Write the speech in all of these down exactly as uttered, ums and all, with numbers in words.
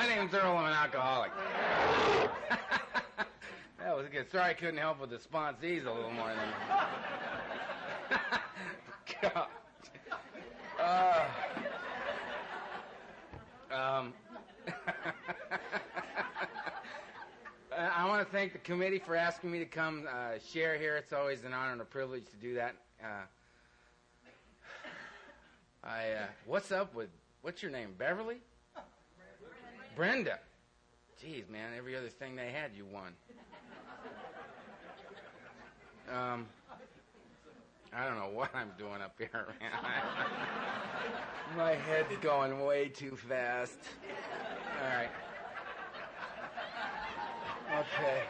My name's Earl. I'm an alcoholic. That was good. Sorry I couldn't help with the sponsees a little more than... God. Uh, um... I want to thank the committee for asking me to come uh, share here. It's always an honor and a privilege to do that. Uh, I uh, what's up with what's your name, Beverly? Brenda. Brenda. Jeez, man, every other thing they had, you won. Um, I don't know what I'm doing up here, man. My head's going way too fast. All right. Okay.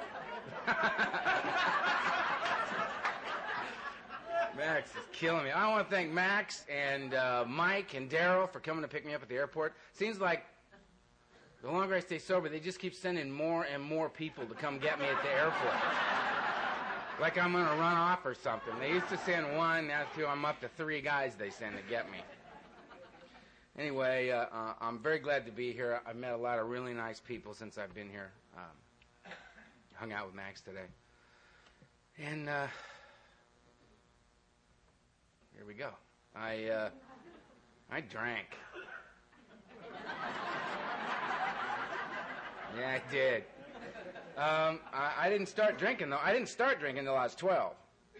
Max is killing me. I want to thank Max and uh, Mike and Daryl for coming to pick me up at the airport. Seems like the longer I stay sober, they just keep sending more and more people to come get me at the airport. Like I'm going to run off or something. They used to send one, now two, I'm up to three guys they send to get me. Anyway, uh, uh, I'm very glad to be here. I've met a lot of really nice people since I've been here. Um, hung out with Max today. And uh, here we go. I uh, I drank. Yeah, I did. Um, I, I didn't start drinking, though. I didn't start drinking until I was twelve.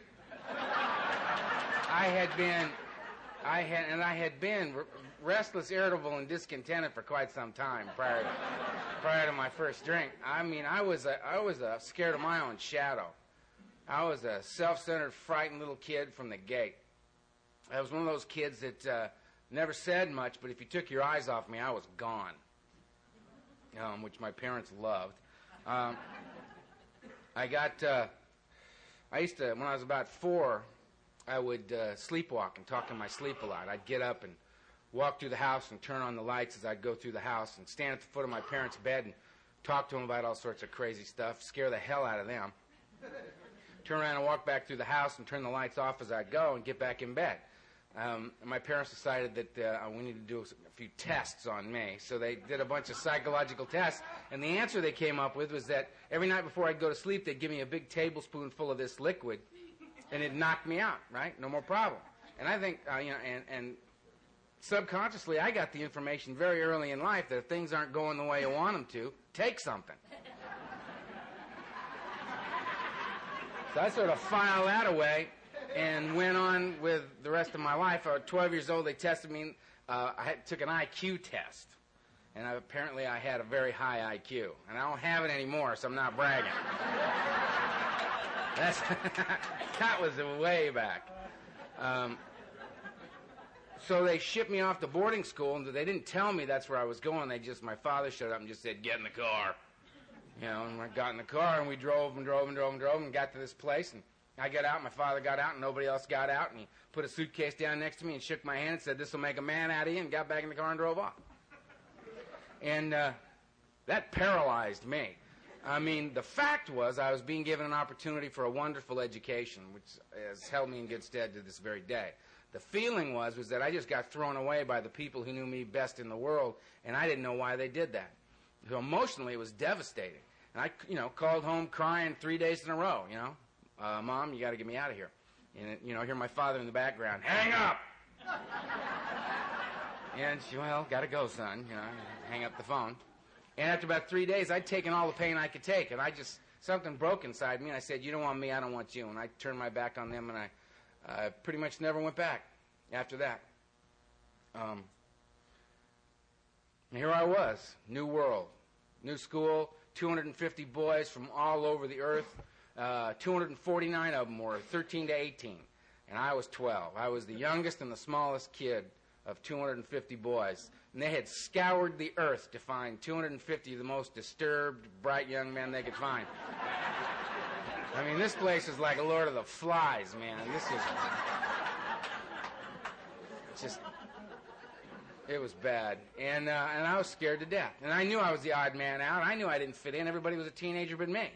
I had been, I had, and I had been r- restless, irritable, and discontented for quite some time prior to, prior to my first drink. I mean, I was a, I was a scared of my own shadow. I was a self-centered, frightened little kid from the gate. I was one of those kids that uh, never said much, but if you took your eyes off me, I was gone, um, which my parents loved. Um, I got, uh, I used to, when I was about four, I would uh, sleepwalk and talk in my sleep a lot. I'd get up and walk through the house and turn on the lights as I'd go through the house and stand at the foot of my parents' bed and talk to them about all sorts of crazy stuff, scare the hell out of them. Turn around and walk back through the house and turn the lights off as I'd go and get back in bed. Um, and my parents decided that uh, we needed to do a few tests on me. So they did a bunch of psychological tests. And the answer they came up with was that every night before I'd go to sleep, they'd give me a big tablespoonful of this liquid. And it'd knock me out, right? No more problem. And I think, uh, you know, and, and subconsciously I got the information very early in life that if things aren't going the way you want them to, take something. So I sort of filed that away and went on with the rest of my life. I was twelve years old. They tested me. Uh, I had, took an I Q test. And I, apparently I had a very high I Q. And I don't have it anymore, so I'm not bragging. That's that was way back. Um, so they shipped me off to boarding school, and they didn't tell me that's where I was going. They just, my father showed up and just said, get in the car. You know, and I got in the car, and we drove and drove and drove and drove and got to this place, and I got out, my father got out, and nobody else got out, and he put a suitcase down next to me and shook my hand and said, this will make a man out of you, and got back in the car and drove off. And uh, that paralyzed me. I mean, the fact was I was being given an opportunity for a wonderful education, which has held me in good stead to this very day. The feeling was, was that I just got thrown away by the people who knew me best in the world, and I didn't know why they did that. So emotionally, it was devastating. And I, you know, called home crying three days in a row, you know. Uh, Mom, you got to get me out of here. And, you know, hear my father in the background, hang up! And she, well, got to go, son, you know, hang up the phone. And after about three days, I'd taken all the pain I could take, and I just, something broke inside me, and I said, you don't want me, I don't want you. And I turned my back on them, and I uh, pretty much never went back after that. Um, and here I was, new world, new school, two hundred fifty boys from all over the earth. Uh, two hundred forty-nine of them were thirteen to eighteen, and I was twelve. I was the youngest and the smallest kid of two hundred fifty boys, and they had scoured the earth to find two hundred fifty of the most disturbed, bright young men they could find. I mean, this place is like a Lord of the Flies, man. This is just, it was bad, and uh, and I was scared to death, and I knew I was the odd man out. I knew I didn't fit in. Everybody was a teenager but me.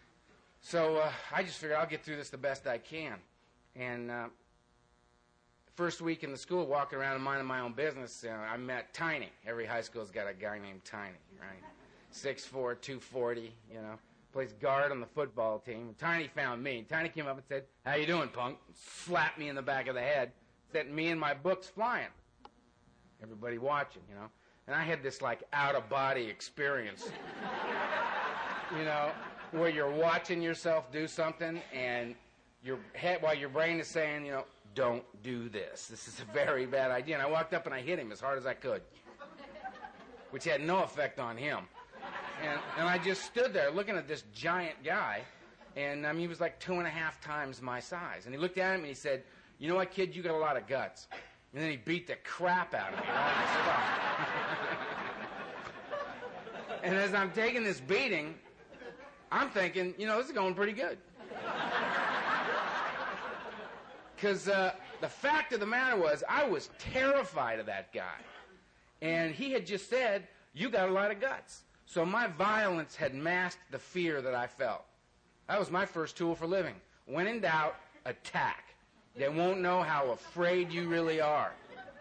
So uh, I just figured I'll get through this the best I can, and. Uh, first week in the school, walking around and minding my own business, uh, I met Tiny. Every high school's got a guy named Tiny, right? six foot four, two forty, you know. Plays guard on the football team. Tiny found me. Tiny came up and said, "How you doing, punk?" Slapped me in the back of the head, sent me and my books flying. Everybody watching, you know. And I had this, like, out-of-body experience, you know, where you're watching yourself do something, and your head, while your brain is saying, you know, don't do this. This is a very bad idea. And I walked up and I hit him as hard as I could, which had no effect on him. And, and I just stood there looking at this giant guy, and um, he was like two and a half times my size. And he looked at him and he said, "You know what, kid, you got a lot of guts." And then he beat the crap out of me. Right? I said, "Oh." And as I'm taking this beating, I'm thinking, you know, this is going pretty good. Because uh, the fact of the matter was, I was terrified of that guy. And he had just said, "You got a lot of guts." So my violence had masked the fear that I felt. That was my first tool for living. When in doubt, attack. They won't know how afraid you really are.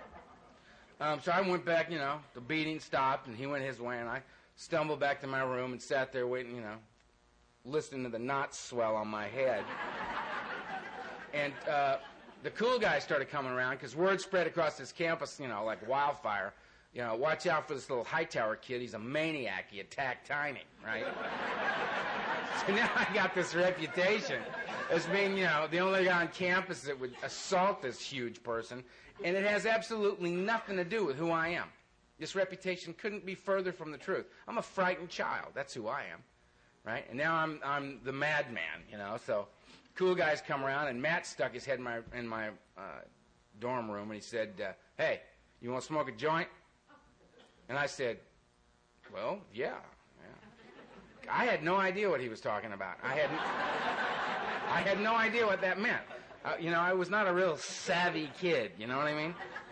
Um, so I went back, you know, the beating stopped, and he went his way, and I stumbled back to my room and sat there waiting, you know, listening to the knots swell on my head. And uh, the cool guys started coming around, because word spread across this campus, you know, like wildfire. You know, watch out for this little Hightower kid. He's a maniac. He attacked Tiny, right? So now I got this reputation as being, you know, the only guy on campus that would assault this huge person, and it has absolutely nothing to do with who I am. This reputation couldn't be further from the truth. I'm a frightened child. That's who I am, right? And now I'm I'm the madman, you know. So cool guys come around, and Matt stuck his head in my in my uh, dorm room, and he said, uh, "Hey, you want to smoke a joint?" And I said, "Well, yeah, yeah." I had no idea what he was talking about. I had, I had no idea what that meant. Uh, you know, I was not a real savvy kid, you know what I mean?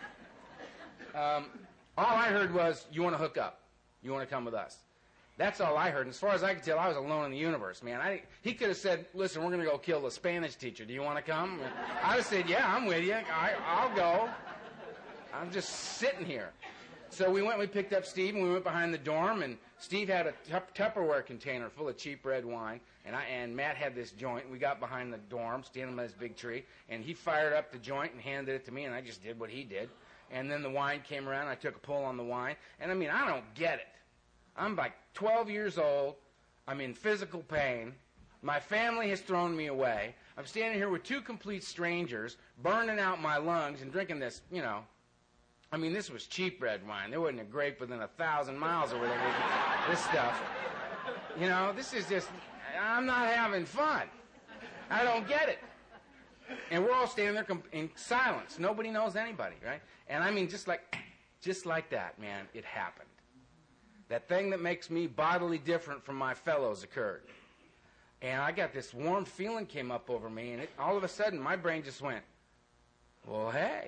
Um, all I heard was, "You want to hook up? You want to come with us?" That's all I heard. And as far as I could tell, I was alone in the universe, man. I, he could have said, "Listen, we're going to go kill the Spanish teacher. Do you want to come?" I would have said, "Yeah, I'm with you. I, I'll go. I'm just sitting here." So we went, we picked up Steve, and we went behind the dorm, and Steve had a tup- Tupperware container full of cheap red wine, and I and Matt had this joint. We got behind the dorm, standing by this big tree, and he fired up the joint and handed it to me, and I just did what he did. And then the wine came around, and I took a pull on the wine, and I mean, I don't get it. I'm like twelve years old. I'm in physical pain. My family has thrown me away. I'm standing here with two complete strangers, burning out my lungs and drinking this, you know, I mean, this was cheap red wine. There wasn't a grape within a thousand miles or whatever. This stuff. You know, this is just, I'm not having fun. I don't get it. And we're all standing there in silence. Nobody knows anybody, right? And I mean, just like, just like that, man, it happened. That thing that makes me bodily different from my fellows occurred. And I got this warm feeling came up over me, and it, all of a sudden, my brain just went, "Well, hey.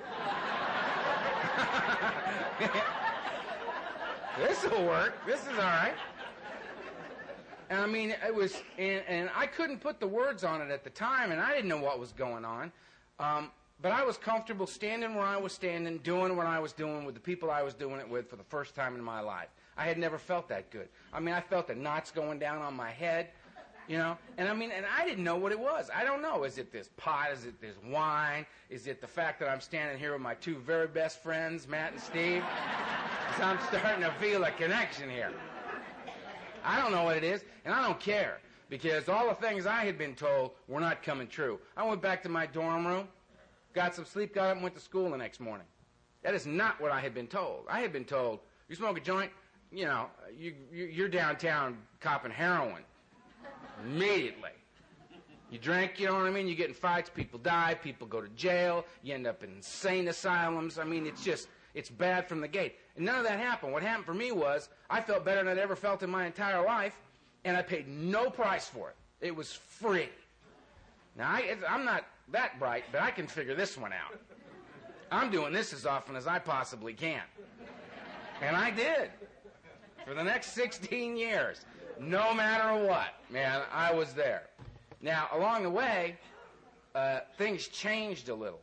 This will work. This is all right." And I mean, it was, and, and I couldn't put the words on it at the time, and I didn't know what was going on. Um, but I was comfortable standing where I was standing, doing what I was doing with the people I was doing it with for the first time in my life. I had never felt that good. I mean, I felt the knots going down on my head, you know. And I mean, and I didn't know what it was. I don't know. Is it this pot? Is it this wine? Is it the fact that I'm standing here with my two very best friends, Matt and Steve? Because I'm starting to feel a connection here. I don't know what it is, and I don't care, because all the things I had been told were not coming true. I went back to my dorm room, got some sleep, got up, and went to school the next morning. That is not what I had been told. I had been told, "You smoke a joint, you know, you, you, you're downtown copping heroin immediately. You drink, you know what I mean? You get in fights, people die, people go to jail, you end up in insane asylums. I mean, it's just, it's bad from the gate." And none of that happened. What happened for me was I felt better than I'd ever felt in my entire life, and I paid no price for it. It was free. Now, I, I'm not that bright, but I can figure this one out. I'm doing this as often as I possibly can. And I did. For the next sixteen years. No matter what, man, I was there. Now, along the way, uh, things changed a little.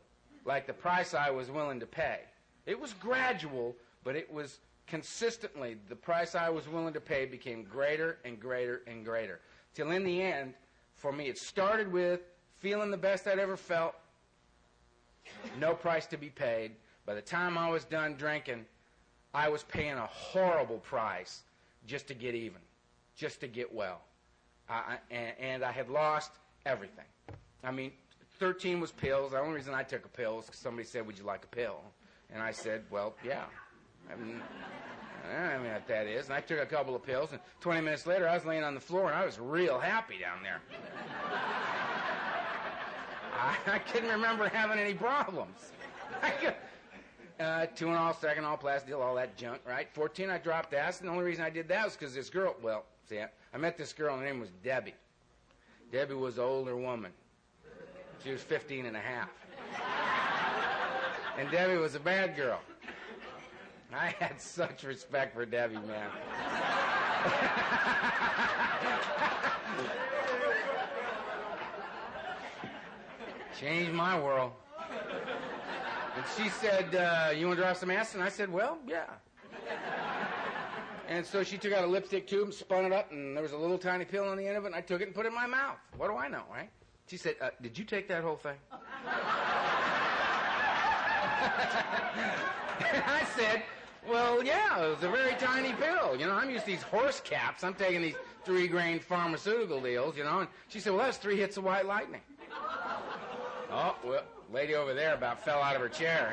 like the price I was willing to pay. It was gradual, but it was consistently, the price I was willing to pay became greater and greater and greater. Till in the end, for me, it started with feeling the best I'd ever felt, no price to be paid. By the time I was done drinking, I was paying a horrible price just to get even, just to get well. I, and, and I had lost everything. I mean, thirteen was pills. The only reason I took a pill was because somebody said, would you like a pill? And I said, well, yeah. I mean, I don't know what that is. And I took a couple of pills, and twenty minutes later, I was laying on the floor, and I was real happy down there. I, I couldn't remember having any problems. I could, uh, Tuinal, Seconal, Plastil, all that junk, right? fourteen, I dropped acid, and the only reason I did that was because this girl, well, see, I, I met this girl, and her name was Debbie. Debbie was an older woman. She was fifteen and a half. And Debbie was a bad girl. I had such respect for Debbie, man. Changed my world. And she said, uh, you want to drop some acid? And I said, well, yeah. And so she took out a lipstick tube and spun it up, and there was a little tiny pill on the end of it, and I took it and put it in my mouth. What do I know, right? She said, uh, did you take that whole thing? And I said, well, yeah, it was a very tiny pill. You know, I'm used to these horse caps. I'm taking these three-grain pharmaceutical deals, you know. And she said, well, that's three hits of white lightning. Oh, well, lady over there about fell out of her chair,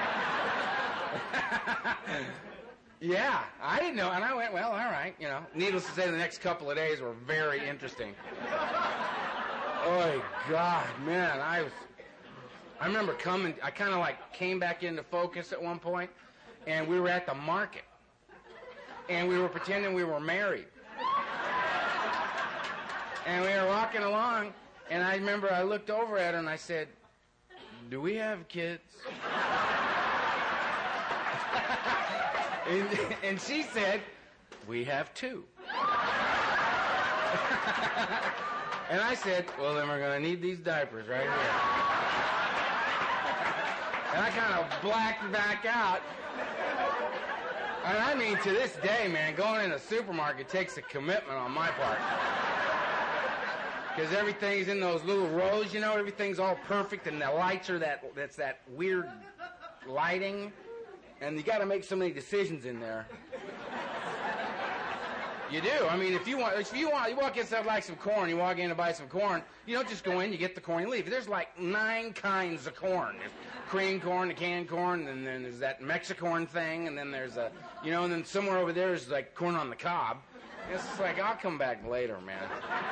yeah. Yeah, I didn't know. And I went, well, all right, you know. Needless to say, the next couple of days were very interesting. Oh, God, man, I was... I remember coming, I kind of like came back into focus at one point, and we were at the market, and we were pretending we were married. And we were walking along, and I remember I looked over at her and I said, do we have kids? and, and she said, we have two. And I said, well, then we're going to need these diapers right here. And I kind of blacked back out. And I mean, to this day, man, going in a supermarket takes a commitment on my part. Because everything's in those little rows, you know, everything's all perfect, and the lights are that, that's that weird lighting. And you got to make so many decisions in there. You do. I mean, if you want, if you want, you walk in stuff like some corn, you walk in to buy some corn, you don't just go in, you get the corn, you leave. There's like nine kinds of corn. There's cream corn, the canned corn, and then there's that Mexicorn thing, and then there's a, you know, and then somewhere over there is like corn on the cob. It's just like, I'll come back later, man.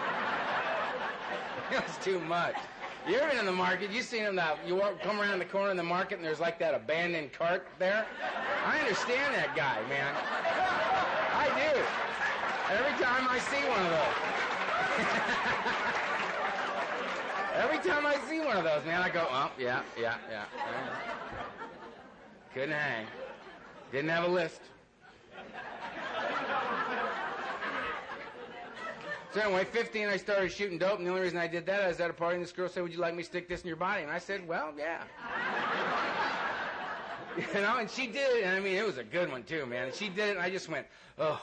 It's too much. You ever been in the market? You seen them now? You walk, come around the corner in the market, and there's like that abandoned cart there. I understand that guy, man. I do. Every time I see one of those. Every time I see one of those, man, I go, oh, yeah, yeah, yeah. yeah. Couldn't hang. Didn't have a list. So anyway, fifteen, I started shooting dope, and the only reason I did that, I was at a party, and this girl said, would you like me to stick this in your body? And I said, well, yeah. You know, and she did it, and I mean, it was a good one, too, man. And she did it, and I just went, oh.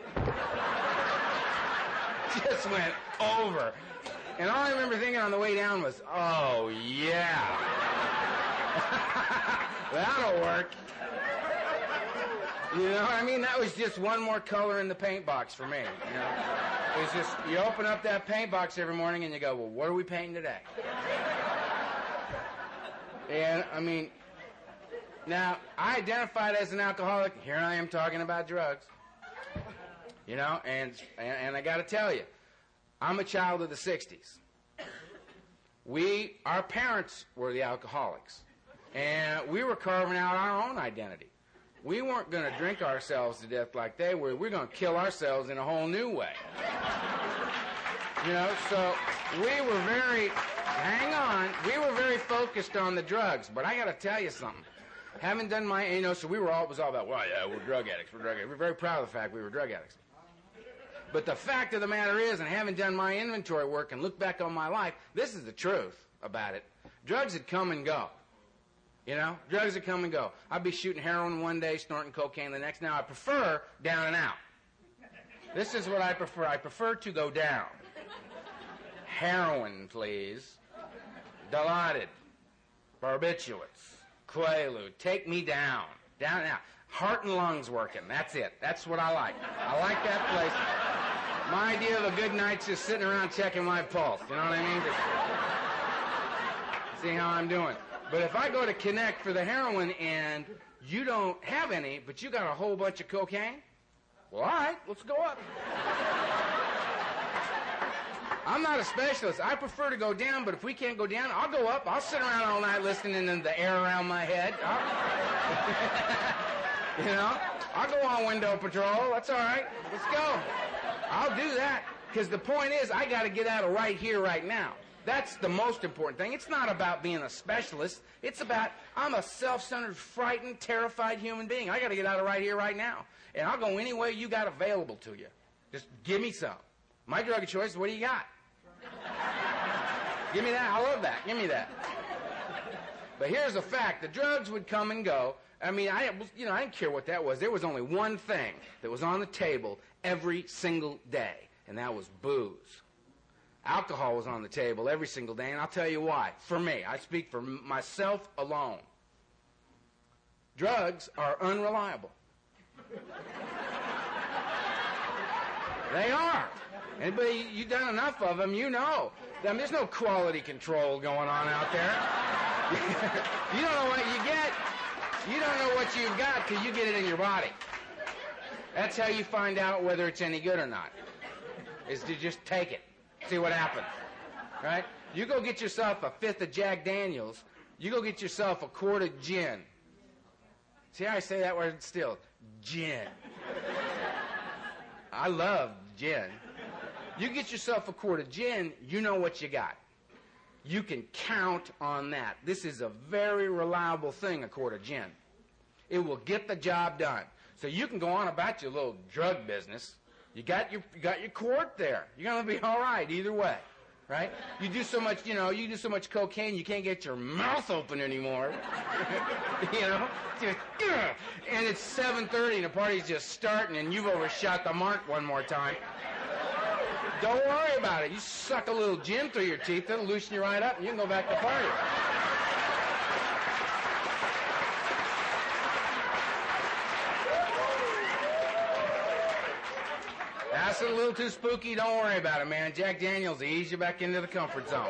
Just went over. And all I remember thinking on the way down was, oh, yeah. That'll work. You know, I mean, that was just one more color in the paint box for me. You know, it was just, you open up that paint box every morning and you go, well, what are we painting today? And, I mean, now, I identified as an alcoholic. Here I am talking about drugs. You know, and, and, and I got to tell you, I'm a child of the sixties. We, our parents were the alcoholics. And we were carving out our own identity. We weren't going to drink ourselves to death like they were. We're going to kill ourselves in a whole new way. You know, so we were very, hang on, we were very focused on the drugs. But I got to tell you something. Having done my, you know, so we were all, it was all about, well, yeah, we're drug addicts, we're drug addicts. We're very proud of the fact we were drug addicts. But the fact of the matter is, and having done my inventory work and looked back on my life, this is the truth about it. Drugs had come and go. You know, drugs that come and go. I'd be shooting heroin one day, snorting cocaine the next. Now, I prefer down and out. This is what I prefer. I prefer to go down. Heroin, please. Dilaudid. Barbiturates. Quaalude. Take me down. Down and out. Heart and lungs working. That's it. That's what I like. I like that place. My idea of a good night's just sitting around checking my pulse. You know what I mean? Just see how I'm doing. But if I go to Connect for the heroin and you don't have any, but you got a whole bunch of cocaine, well, all right, let's go up. I'm not a specialist. I prefer to go down, but if we can't go down, I'll go up. I'll sit around all night listening to the air around my head. You know, I'll go on window patrol. That's all right. Let's go. I'll do that because the point is I got to get out of right here, right now. That's the most important thing. It's not about being a specialist. It's about I'm a self-centered, frightened, terrified human being. I got to get out of right here, right now. And I'll go any way you got available to you. Just give me some. My drug of choice, what do you got? Give me that. I love that. Give me that. But here's the fact. The drugs would come and go. I mean, I, you know, I didn't care what that was. There was only one thing that was on the table every single day, and that was booze. Alcohol was on the table every single day, and I'll tell you why. For me, I speak for myself alone. Drugs are unreliable. They are. Anybody, you've done enough of them, you know. I mean, there's no quality control going on out there. You don't know what you get. You don't know what you've got till you get it in your body. That's how you find out whether it's any good or not, is to just take it. See what happens, right? You go get yourself a fifth of Jack Daniels. You go get yourself a quart of gin. See how I say that word still? Gin. I love gin. You get yourself a quart of gin, you know what you got. You can count on that. This is a very reliable thing, a quart of gin. It will get the job done. So you can go on about your little drug business. You got your you got your quart there. You're gonna be all right either way, right? You do so much, you know, you do so much cocaine, you can't get your mouth open anymore. You know, just, and it's seven thirty and the party's just starting, and you've overshot the mark one more time. Don't worry about it. You suck a little gin through your teeth, it'll loosen you right up, and you can go back to party. That's a little too spooky. Don't worry about it, man. Jack Daniels will ease you back into the comfort zone.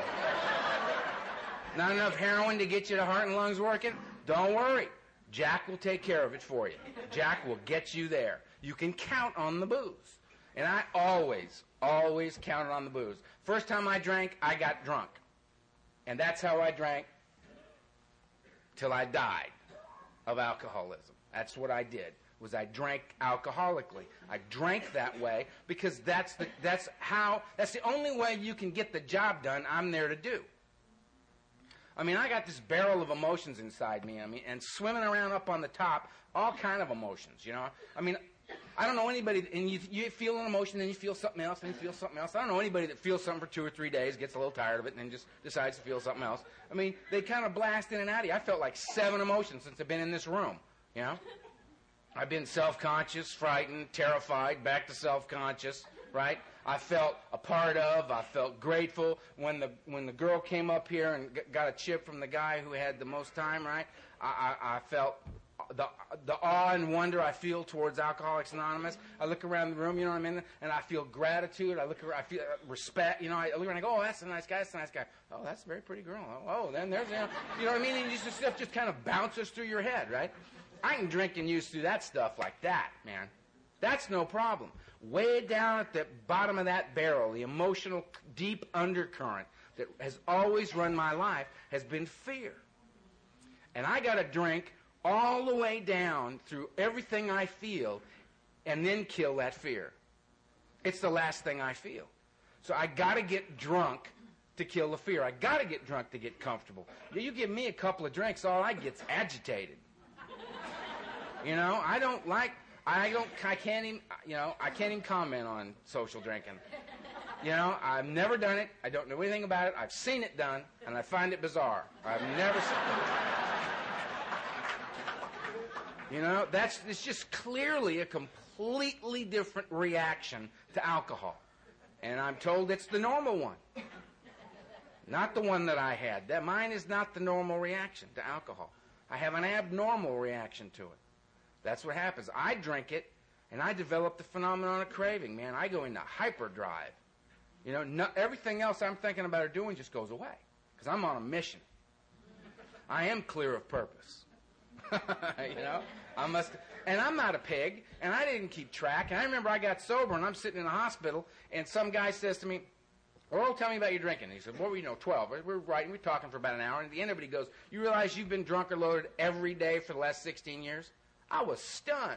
Not enough heroin to get you the heart and lungs working? Don't worry. Jack will take care of it for you. Jack will get you there. You can count on the booze. And I always, always counted on the booze. First time I drank, I got drunk. And that's how I drank till I died of alcoholism. That's what I did. Was I drank alcoholically. I drank that way because that's the that's how that's the only way you can get the job done I'm there to do. I mean, I got this barrel of emotions inside me, I mean, and swimming around up on the top, all kind of emotions, you know. I mean, I don't know anybody, and you, you feel an emotion, then you feel something else, then you feel something else. I don't know anybody that feels something for two or three days, gets a little tired of it, and then just decides to feel something else. I mean, they kind of blast in and out of you. I felt like seven emotions since I've been in this room, you know. I've been self-conscious, frightened, terrified, back to self-conscious, right? I felt a part of, I felt grateful when the when the girl came up here and g- got a chip from the guy who had the most time, right? I, I, I felt the the awe and wonder I feel towards Alcoholics Anonymous. I look around the room, you know what I mean, and I feel gratitude. I look around, I feel respect, you know. I look around and I go, oh, that's a nice guy, that's a nice guy. Oh, that's a very pretty girl. Oh, then there's, you know, you know what I mean? And just, this stuff just kind of bounces through your head, right? I can drink and use through that stuff like that, man. That's no problem. Way down at the bottom of that barrel, the emotional deep undercurrent that has always run my life has been fear. And I got to drink all the way down through everything I feel and then kill that fear. It's the last thing I feel. So I got to get drunk to kill the fear. I got to get drunk to get comfortable. You give me a couple of drinks, all I get's agitated. You know, I don't like, I don't, I can't even, you know, I can't even comment on social drinking. You know, I've never done it. I don't know anything about it. I've seen it done, and I find it bizarre. I've never seen it. You know, that's it's just clearly a completely different reaction to alcohol. And I'm told it's the normal one. Not the one that I had. That mine is not the normal reaction to alcohol. I have an abnormal reaction to it. That's what happens. I drink it, and I develop the phenomenon of craving, man. I go into hyperdrive. You know, no, everything else I'm thinking about or doing just goes away because I'm on a mission. I am clear of purpose. You know, I must, and I'm not a pig, and I didn't keep track. And I remember I got sober, and I'm sitting in the hospital, and some guy says to me, "Earl, tell me about your drinking." And he said, "What were you know, twelve?" We're writing, we're talking for about an hour, and at the end of it, he goes, "You realize you've been drunk or loaded every day for the last sixteen years?" I was stunned.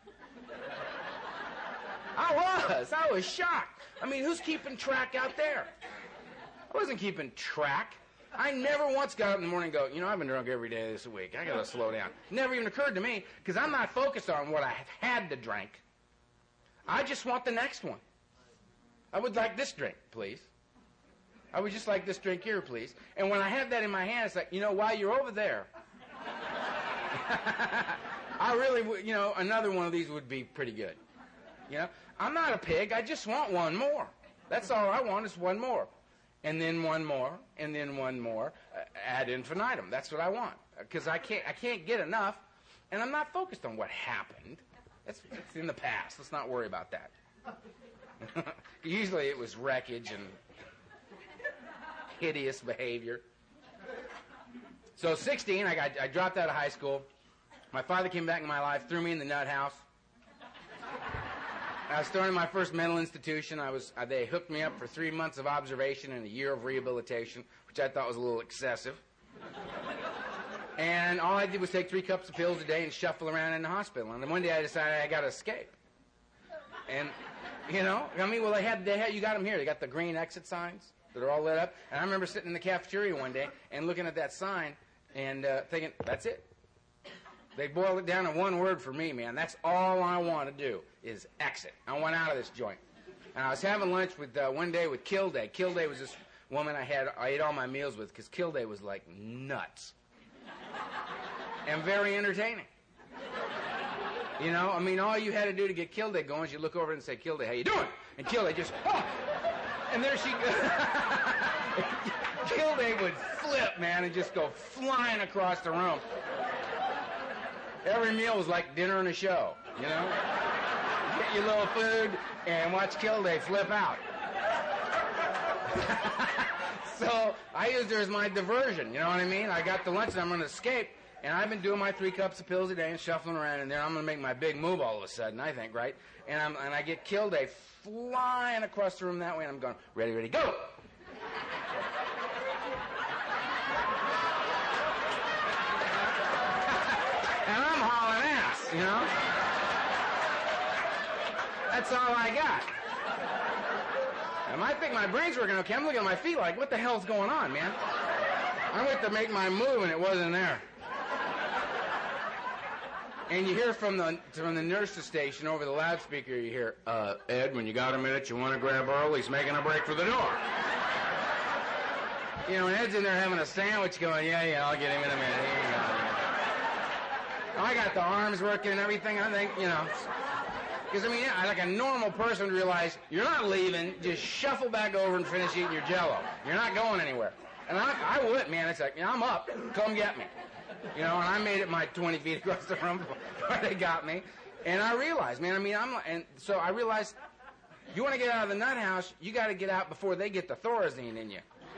I was. I was shocked. I mean, who's keeping track out there? I wasn't keeping track. I never once got up in the morning and go, you know, I've been drunk every day this week. I got to slow down. Never even occurred to me because I'm not focused on what I have had to drink. I just want the next one. I would like this drink, please. I would just like this drink here, please. And when I have that in my hand, it's like, you know, while you're over there, I really would, you know, another one of these would be pretty good. You know, I'm not a pig. I just want one more. That's all I want is one more. And then one more, and then one more, uh, ad infinitum. That's what I want, because I can't, I can't get enough, and I'm not focused on what happened. That's, that's in the past. Let's not worry about that. Usually it was wreckage and hideous behavior. So sixteen, I got, I dropped out of high school. My father came back in my life, threw me in the nut house. I was thrown in my first mental institution. I was, uh, they hooked me up for three months of observation and a year of rehabilitation, which I thought was a little excessive. And all I did was take three cups of pills a day and shuffle around in the hospital. And then one day I decided I got to escape. And, you know, I mean, well, they had, they had, you got them here. They got the green exit signs that are all lit up. And I remember sitting in the cafeteria one day and looking at that sign and uh, thinking, that's it. They boiled it down to one word for me, man. That's all I want to do is exit. I want out of this joint. And I was having lunch with uh, one day with Kilday. Kilday was this woman I had I ate all my meals with because Kilday was like nuts and very entertaining. You know, I mean, all you had to do to get Kilday going is you look over and say, "Kilday, how you doing?" And Kilday just, oh! And there she goes. Kilday would flip, man, and just go flying across the room. Every meal was like dinner and a show, you know? Get your little food and watch Kilday flip out. So I used her as my diversion, you know what I mean? I got the lunch and I'm going to escape, and I've been doing my three cups of pills a day and shuffling around in there. I'm going to make my big move all of a sudden, I think, right? And, I'm, and I get Kilday flying across the room that way, and I'm going, ready, ready, go! And I'm hauling ass, you know? That's all I got. And I think my brain's working okay. I'm looking at my feet like, what the hell's going on, man? I went to make my move, and it wasn't there. And you hear from the from the nurse's station over the loudspeaker, you hear, uh, Ed, when you got a minute, you want to grab Earl? He's making a break for the door. You know, and Ed's in there having a sandwich going, yeah, yeah, I'll get him in a minute. Here you go. I got the arms working and everything. I think, you know, because, I mean, yeah, like a normal person would realize you're not leaving. Just shuffle back over and finish eating your Jell-O. You're not going anywhere. And I, I would, man. It's like, you know, I'm up. Come get me. You know, and I made it my twenty feet across the room before they got me. And I realized, man, I mean, I'm, and so I realized, you want to get out of the nut house, you got to get out before they get the Thorazine in you.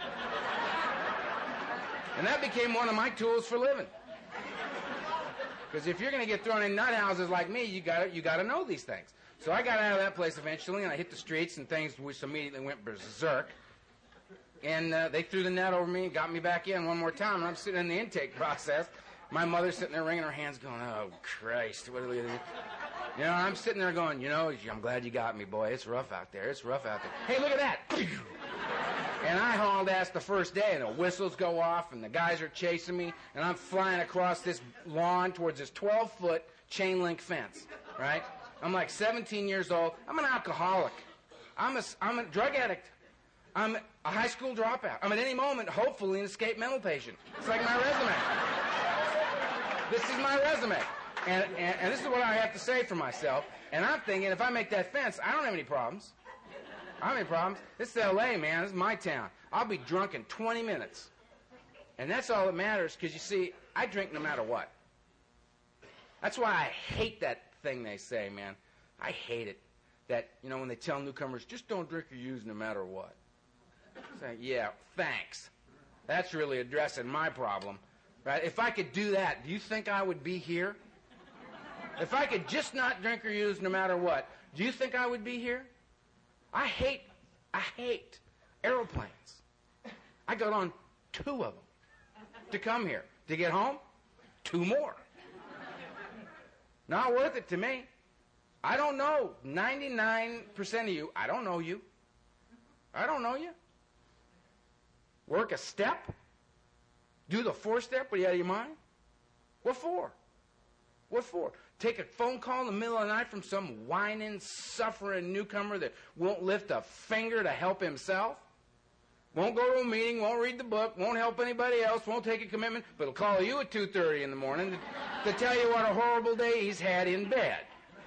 And that became one of my tools for living. Because if you're going to get thrown in nut houses like me, you got you got to know these things. So I got out of that place eventually, and I hit the streets, and things which immediately went berserk. And uh, they threw the net over me and got me back in one more time. And I'm sitting in the intake process. My mother's sitting there wringing her hands, going, "Oh Christ, what are we doing?" You know, I'm sitting there going, "You know, I'm glad you got me, boy. It's rough out there. It's rough out there. Hey, look at that!" And I hauled ass the first day, and the whistles go off, and the guys are chasing me, and I'm flying across this lawn towards this twelve-foot chain-link fence, right? I'm like seventeen years old. I'm an alcoholic. I'm a, I'm a drug addict. I'm a high school dropout. I'm at any moment, hopefully, an escaped mental patient. It's like my resume. This is my resume. And, and, and this is what I have to say for myself. And I'm thinking, if I make that fence, I don't have any problems. I don't have any problems. This is L A, man. This is my town. I'll be drunk in twenty minutes. And that's all that matters, because, you see, I drink no matter what. That's why I hate that thing they say, man. I hate it. That, you know, when they tell newcomers, just don't drink or use no matter what. Say, yeah, thanks. That's really addressing my problem. Right? If I could do that, do you think I would be here? If I could just not drink or use no matter what, do you think I would be here? I hate, I hate aeroplanes. I got on two of them to come here. To get home, two more. Not worth it to me. I don't know ninety-nine percent of you. I don't know you. I don't know you. Work a step? Do the four-step? What, are you out of your mind? What for? What for? Take a phone call in the middle of the night from some whining, suffering newcomer that won't lift a finger to help himself? Won't go to a meeting, won't read the book, won't help anybody else, won't take a commitment, but will call you at two thirty in the morning to, to tell you what a horrible day he's had in bed.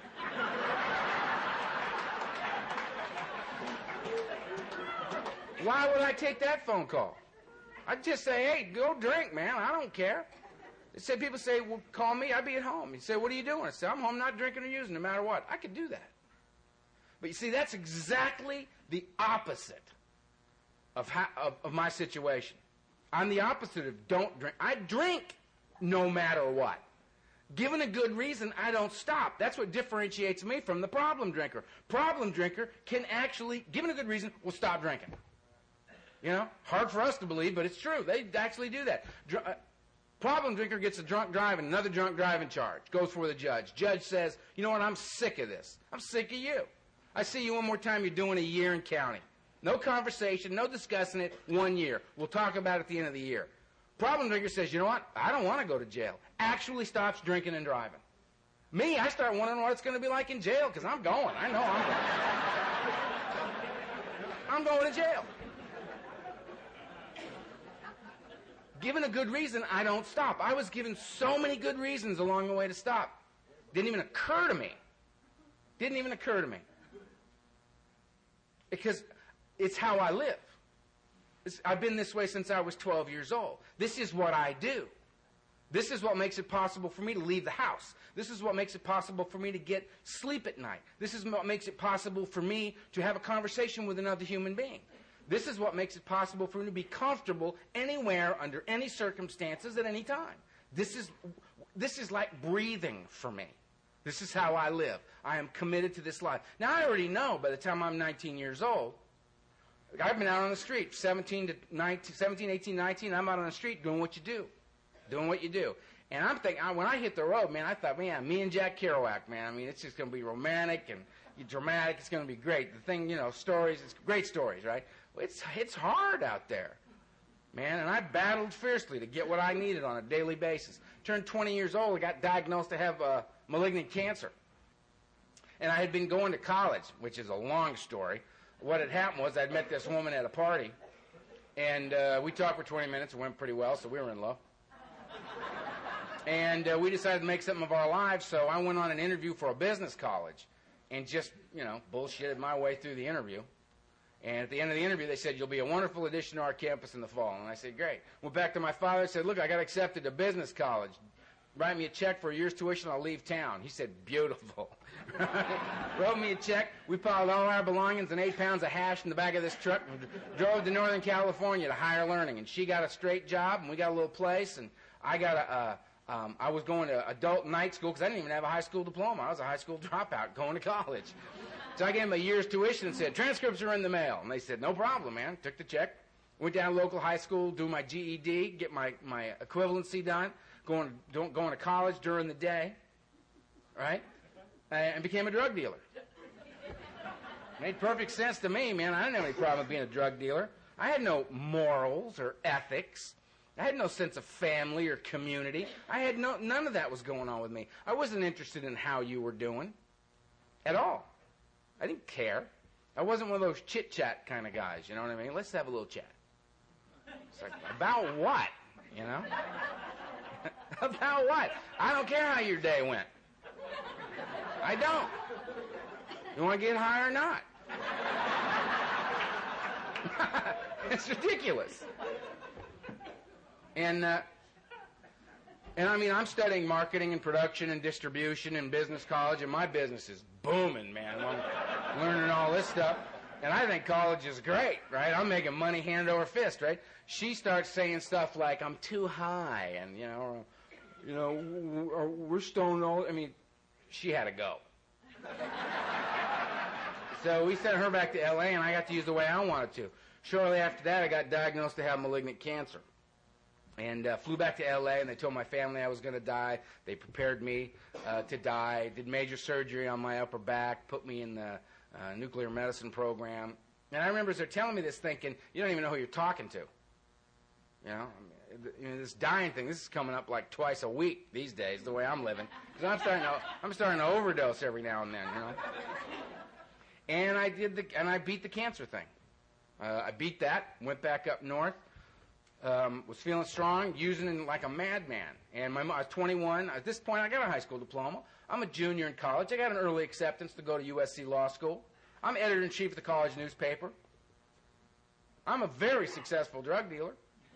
Why would I take that phone call? I'd just say, hey, go drink, man. I don't care. They say, people say, well, call me. I'd be at home. You say, what are you doing? I say, I'm home not drinking or using no matter what. I could do that. But you see, that's exactly the opposite of, how, of, of my situation. I'm the opposite of don't drink. I drink no matter what. Given a good reason, I don't stop. That's what differentiates me from the problem drinker. Problem drinker can actually, given a good reason, will stop drinking. You know, hard for us to believe, but it's true. They actually do that. Dr- uh, problem drinker gets a drunk driving, another drunk driving charge, goes for the judge. Judge says, you know what, I'm sick of this. I'm sick of you. I see you one more time, you're doing a year in county. No conversation, no discussing it, one year. We'll talk about it at the end of the year. Problem drinker says, you know what, I don't want to go to jail. Actually stops drinking and driving. Me, I start wondering what it's going to be like in jail, because I'm going. I know I'm going. I'm going to jail. Given a good reason, I don't stop. I was given so many good reasons along the way to stop. Didn't even occur to me. Didn't even occur to me. Because it's how I live. It's, I've been this way since I was twelve years old. This is what I do. This is what makes it possible for me to leave the house. This is what makes it possible for me to get sleep at night. This is what makes it possible for me to have a conversation with another human being. This is what makes it possible for me to be comfortable anywhere, under any circumstances, at any time. This is, this is like breathing for me. This is how I live. I am committed to this life. Now, I already know by the time I'm nineteen years old, I've been out on the street, seventeen to nineteen, seventeen, eighteen, nineteen, I'm out on the street doing what you do. Doing what you do. And I'm thinking, when I hit the road, man, I thought, man, me and Jack Kerouac, man, I mean, it's just going to be romantic and dramatic. It's going to be great. The thing, you know, stories, it's great stories, right? It's, it's hard out there, man, and I battled fiercely to get what I needed on a daily basis. Turned twenty years old, I got diagnosed to have uh, malignant cancer. And I had been going to college, which is a long story. What had happened was I'd met this woman at a party, and uh, we talked for twenty minutes. It went pretty well, so we were in love. And uh, we decided to make something of our lives, so I went on an interview for a business college and just, you know, bullshitted my way through the interview. And at the end of the interview, they said, you'll be a wonderful addition to our campus in the fall. And I said, great. Went back to my father and said, look, I got accepted to business college. Write me a check for a year's tuition, I'll leave town. He said, beautiful. Wrote me a check. We piled all our belongings and eight pounds of hash in the back of this truck and drove to Northern California to higher learning. And she got a straight job, and we got a little place, and I got a... Uh, Um, I was going to adult night school because I didn't even have a high school diploma. I was a high school dropout going to college. So I gave them a year's tuition and said, transcripts are in the mail. And they said, no problem, man. Took the check. Went down to local high school, do my G E D, get my, my equivalency done, going, going to college during the day, right? And became a drug dealer. Made perfect sense to me, man. I didn't have any problem with being a drug dealer. I had no morals or ethics. I had no sense of family or community. I had no, none of that was going on with me. I wasn't interested in how you were doing at all. I didn't care. I wasn't one of those chit-chat kind of guys, you know what I mean? Let's have a little chat. It's like, about what, you know? About what? I don't care how your day went. I don't. You want to get high or not? It's ridiculous. And, uh, and I mean, I'm studying marketing and production and distribution in business college, and my business is booming, man. I'm learning all this stuff. And I think college is great, right? I'm making money hand over fist, right? She starts saying stuff like, I'm too high, and, you know, you know, we're stoned all, I mean, she had to go. So we sent her back to L A, and I got to use the way I wanted to. Shortly after that, I got diagnosed to have malignant cancer. And uh, flew back to L A, and they told my family I was going to die. They prepared me uh, to die, did major surgery on my upper back, put me in the uh, nuclear medicine program. And I remember as they're telling me this thinking, you don't even know who you're talking to. You know, I mean, you know, this dying thing, this is coming up like twice a week these days, the way I'm living. Because I'm starting to, I'm starting to overdose every now and then, you know. And I did the, and I beat the cancer thing. Uh, I beat that, went back up north, um, was feeling strong, using it like a madman. And my, I was twenty-one. At this point, I got a high school diploma. I'm a junior in college. I got an early acceptance to go to U S C Law School. I'm editor-in-chief of the college newspaper. I'm a very successful drug dealer.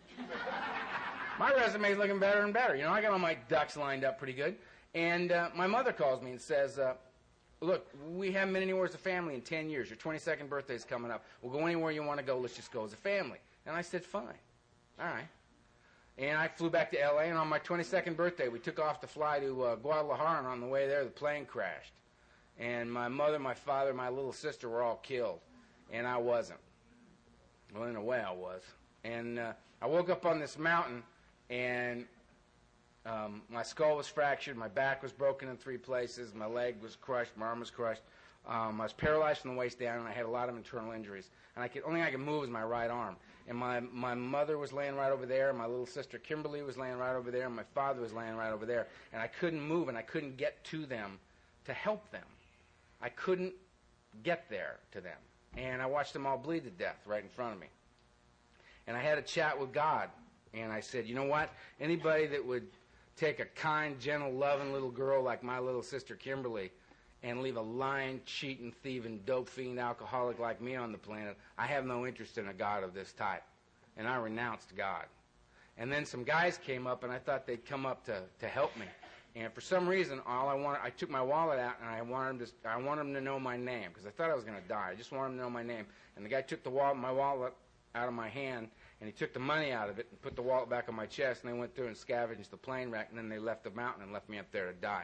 My resume's looking better and better. You know, I got all my ducks lined up pretty good. And uh, my mother calls me and says, uh, look, we haven't been anywhere as a family in ten years. Your twenty-second birthday's coming up. We'll go anywhere you want to go. Let's just go as a family. And I said, fine. All right. And I flew back to L A, and on my twenty-second birthday, we took off to fly to uh, Guadalajara, and on the way there, the plane crashed. And my mother, my father, my little sister were all killed, and I wasn't. Well, in a way, I was. And uh, I woke up on this mountain, and um, my skull was fractured, my back was broken in three places, my leg was crushed, my arm was crushed. Um, I was paralyzed from the waist down, and I had a lot of internal injuries. And I could, only thing I could move was my right arm. And my, my mother was laying right over there, my little sister Kimberly was laying right over there, and my father was laying right over there. And I couldn't move, and I couldn't get to them to help them. I couldn't get there to them. And I watched them all bleed to death right in front of me. And I had a chat with God, and I said, you know what? Anybody that would take a kind, gentle, loving little girl like my little sister Kimberly and leave a lying, cheating, thieving, dope fiend alcoholic like me on the planet, I have no interest in a God of this type. And I renounced God. And then some guys came up, and I thought they'd come up to, to help me. And for some reason, all I wanted, I took my wallet out, and I wanted them to, I wanted them to know my name, because I thought I was going to die. I just wanted them to know my name. And the guy took the wallet, my wallet out of my hand, and he took the money out of it and put the wallet back on my chest, and they went through and scavenged the plane wreck, and then they left the mountain and left me up there to die.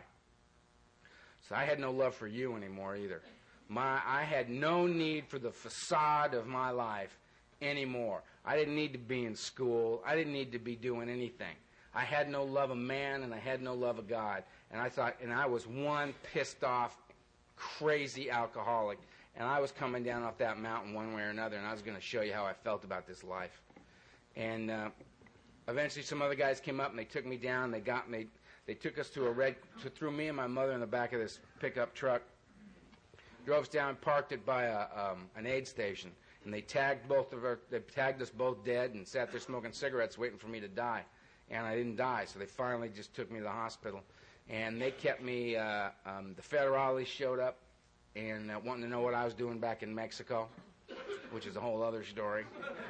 So I had no love for you anymore either. My, I had no need for the facade of my life anymore. I didn't need to be in school. I didn't need to be doing anything. I had no love of man, and I had no love of God. And I thought, and I was one pissed off, crazy alcoholic, and I was coming down off that mountain one way or another, and I was going to show you how I felt about this life. And uh, eventually some other guys came up, and they took me down. They got me. They took us to a red, to, threw me and my mother in the back of this pickup truck, drove us down, parked it by a, um, an aid station, and they tagged both of our, they tagged us both dead and sat there smoking cigarettes waiting for me to die. And I didn't die, so they finally just took me to the hospital. And they kept me, uh, um, the federales showed up and uh, wanting to know what I was doing back in Mexico, which is a whole other story.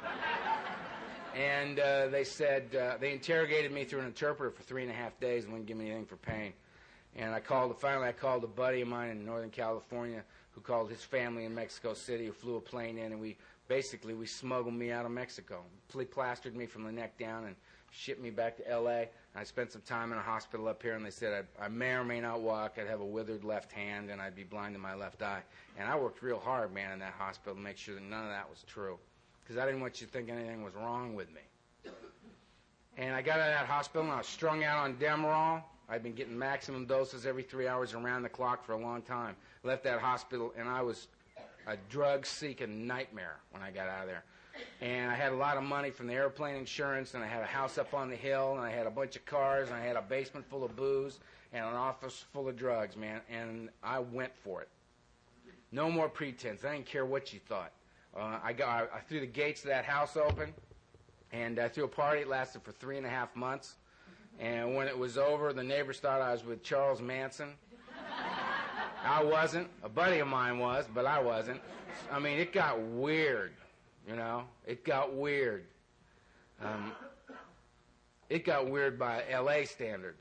And uh, they said, uh, they interrogated me through an interpreter for three and a half days and wouldn't give me anything for pain. And I called, finally I called a buddy of mine in Northern California who called his family in Mexico City, who flew a plane in, and we basically, we smuggled me out of Mexico. Pl- plastered me from the neck down and shipped me back to L A. And I spent some time in a hospital up here, and they said I'd, I may or may not walk. I'd have a withered left hand, and I'd be blind in my left eye. And I worked real hard, man, in that hospital to make sure that none of that was true, because I didn't want you to think anything was wrong with me. And I got out of that hospital, and I was strung out on Demerol. I'd been getting maximum doses every three hours around the clock for a long time. Left that hospital, and I was a drug-seeking nightmare when I got out of there. And I had a lot of money from the airplane insurance, and I had a house up on the hill, and I had a bunch of cars, and I had a basement full of booze, and an office full of drugs, man. And I went for it. No more pretense. I didn't care what you thought. Uh, I, got, I, I threw the gates of that house open, and I threw a party. It lasted for three and a half months. And when it was over, the neighbors thought I was with Charles Manson. I wasn't. A buddy of mine was, but I wasn't. I mean, it got weird, you know. It got weird. Um, it got weird by L A standards.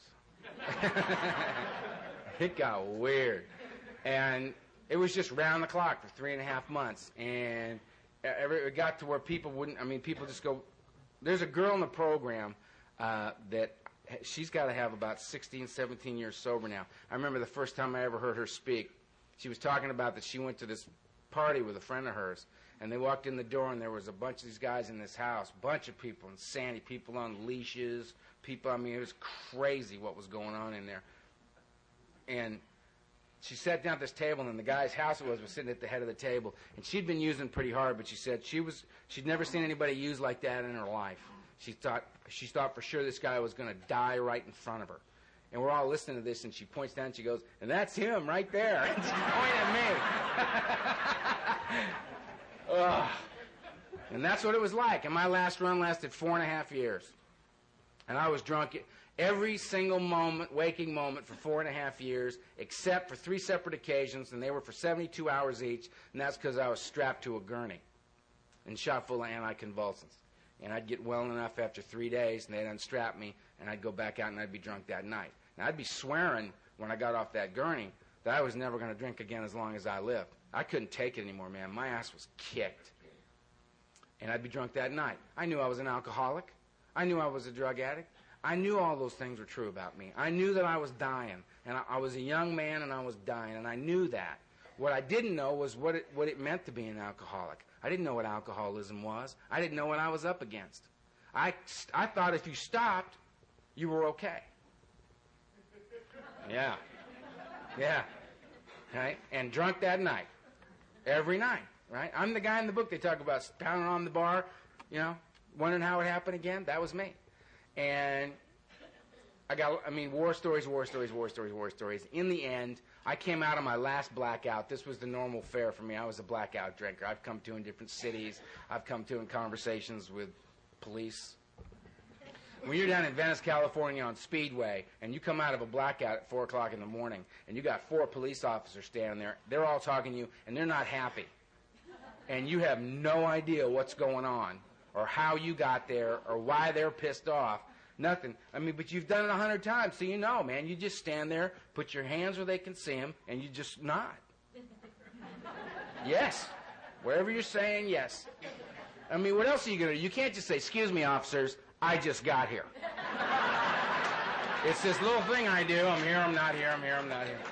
It got weird. And it was just round the clock for three and a half months. And every, it got to where people wouldn't, I mean, people just go, there's a girl in the program uh, that she's got to have about sixteen, seventeen years sober now. I remember the first time I ever heard her speak. She was talking about that she went to this party with a friend of hers, and they walked in the door, and there was a bunch of these guys in this house, bunch of people, insanity, people on leashes, people, I mean, it was crazy what was going on in there. And she sat down at this table, and the guy's house it was was sitting at the head of the table, and she'd been using pretty hard, but she said she was she'd never seen anybody use like that in her life. She thought she thought for sure this guy was going to die right in front of her. And we're all listening to this, and she points down and she goes, and that's him right there. And she pointed at me. Ugh. And that's what it was like. And my last run lasted four and a half years. And I was drunk every single moment, waking moment, for four and a half years, except for three separate occasions, and they were for seventy-two hours each, and that's because I was strapped to a gurney and shot full of anticonvulsants. And I'd get well enough after three days, and they'd unstrap me, and I'd go back out, and I'd be drunk that night. Now, I'd be swearing when I got off that gurney that I was never going to drink again as long as I lived. I couldn't take it anymore, man. My ass was kicked. And I'd be drunk that night. I knew I was an alcoholic. I knew I was a drug addict. I knew all those things were true about me. I knew that I was dying, and I, I was a young man, and I was dying, and I knew that. What I didn't know was what it, what it meant to be an alcoholic. I didn't know what alcoholism was. I didn't know what I was up against. I, I thought if you stopped, you were okay. Yeah. Yeah. Right? And drunk that night. Every night. Right? I'm the guy in the book they talk about pounding on the bar, you know, wondering how it happened again. That was me. And I got, I mean, war stories, war stories, war stories, war stories. In the end, I came out of my last blackout. This was the normal fare for me. I was a blackout drinker. I've come to in different cities. I've come to in conversations with police. When you're down in Venice, California on Speedway, and you come out of a blackout at four o'clock in the morning, and you got four police officers standing there, they're all talking to you, and they're not happy. And you have no idea what's going on, or how you got there, or why they're pissed off. Nothing. I mean, but you've done it a hundred times, so you know, man. You just stand there, put your hands where they can see them, and you just nod. Yes. Whatever you're saying, yes. I mean, what else are you going to do? You can't just say, excuse me, officers, I just got here. It's this little thing I do. I'm here, I'm not here, I'm here, I'm not here.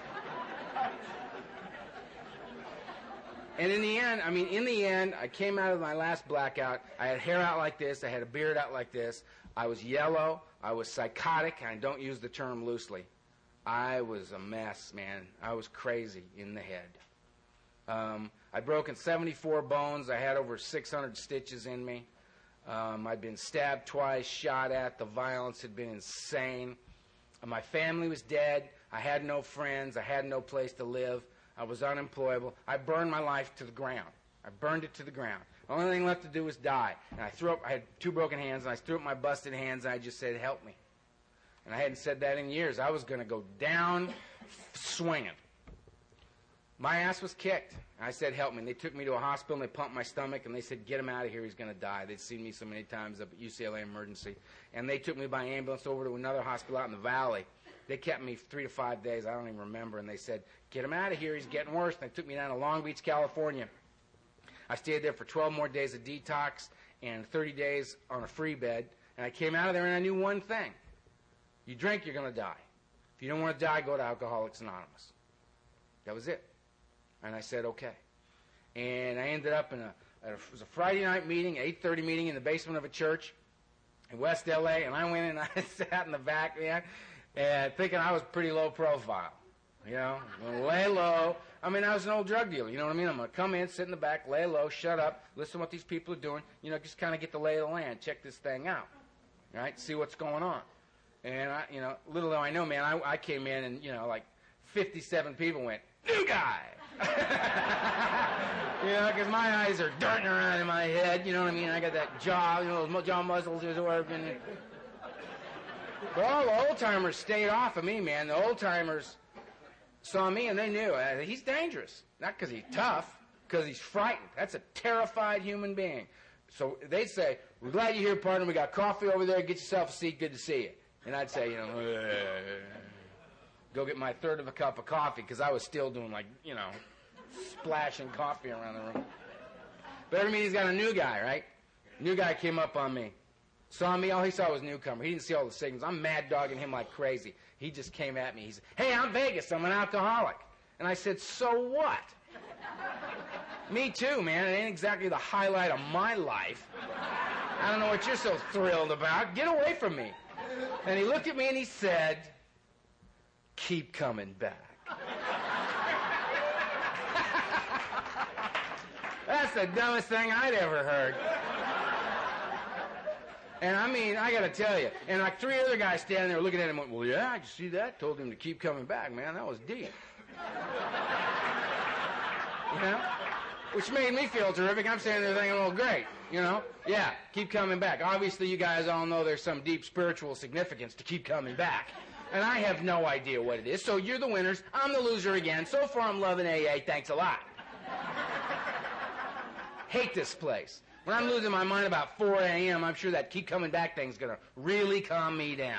And in the end, I mean, in the end, I came out of my last blackout. I had hair out like this. I had a beard out like this. I was yellow. I was psychotic, and I don't use the term loosely. I was a mess, man. I was crazy in the head. Um, I'd broken seventy-four bones. I had over six hundred stitches in me. Um, I'd been stabbed twice, shot at. The violence had been insane. Uh, my family was dead. I had no friends. I had no place to live. I was unemployable. I burned my life to the ground. I burned it to the ground. The only thing left to do was die. And I threw up, I had two broken hands, and I threw up my busted hands, and I just said, help me. And I hadn't said that in years. I was going to go down swinging. My ass was kicked. I said, help me. And they took me to a hospital, and they pumped my stomach, and they said, get him out of here. He's going to die. They'd seen me so many times up at U C L A Emergency. And they took me by ambulance over to another hospital out in the valley. They kept me three to five days. I don't even remember. And they said, get him out of here. He's getting worse. And they took me down to Long Beach, California. I stayed there for twelve more days of detox and thirty days on a free bed. And I came out of there, and I knew one thing. You drink, you're going to die. If you don't want to die, go to Alcoholics Anonymous. That was it. And I said, okay. And I ended up in a, it was a Friday night meeting, eight thirty meeting in the basement of a church in West L A. And I went in and I sat in the back, man, and thinking I was pretty low profile. You know, I'm going to lay low. I mean, I was an old drug dealer, you know what I mean? I'm going to come in, sit in the back, lay low, shut up, listen to what these people are doing, you know, just kind of get the lay of the land, check this thing out, right, see what's going on. And, I, you know, little though I know, man, I, I came in and, you know, like fifty-seven people went, new guy. You know, because my eyes are darting around in my head, you know what I mean? I got that jaw, you know, those jaw muscles are working. But all the old-timers stayed off of me, man. The old-timers saw me, and they knew. Uh, he's dangerous. Not because he's tough, because he's frightened. That's a terrified human being. So they'd say, we're glad you're here, partner. We got coffee over there. Get yourself a seat. Good to see you. And I'd say, you know, uh, go get my third of a cup of coffee, because I was still doing, like, you know, splashing coffee around the room. But every meeting's got a new guy, right? New guy came up on me. Saw me, all he saw was newcomer. He didn't see all the signals. I'm mad dogging him like crazy. He just came at me. He said, hey, I'm Vegas. I'm an alcoholic. And I said, so what? Me too, man. It ain't exactly the highlight of my life. I don't know what you're so thrilled about. Get away from me. And he looked at me and he said, keep coming back. That's the dumbest thing I'd ever heard. And I mean, I got to tell you, and like three other guys standing there looking at him, went, well, yeah, I can see that. Told him to keep coming back, man. That was deep. You know? Which made me feel terrific. I'm standing there thinking, well, great. You know? Yeah, keep coming back. Obviously, you guys all know there's some deep spiritual significance to keep coming back. And I have no idea what it is. So you're the winners. I'm the loser again. So far, I'm loving A A. Thanks a lot. Hate this place. When I'm losing my mind about four a.m., I'm sure that keep coming back thing's going to really calm me down.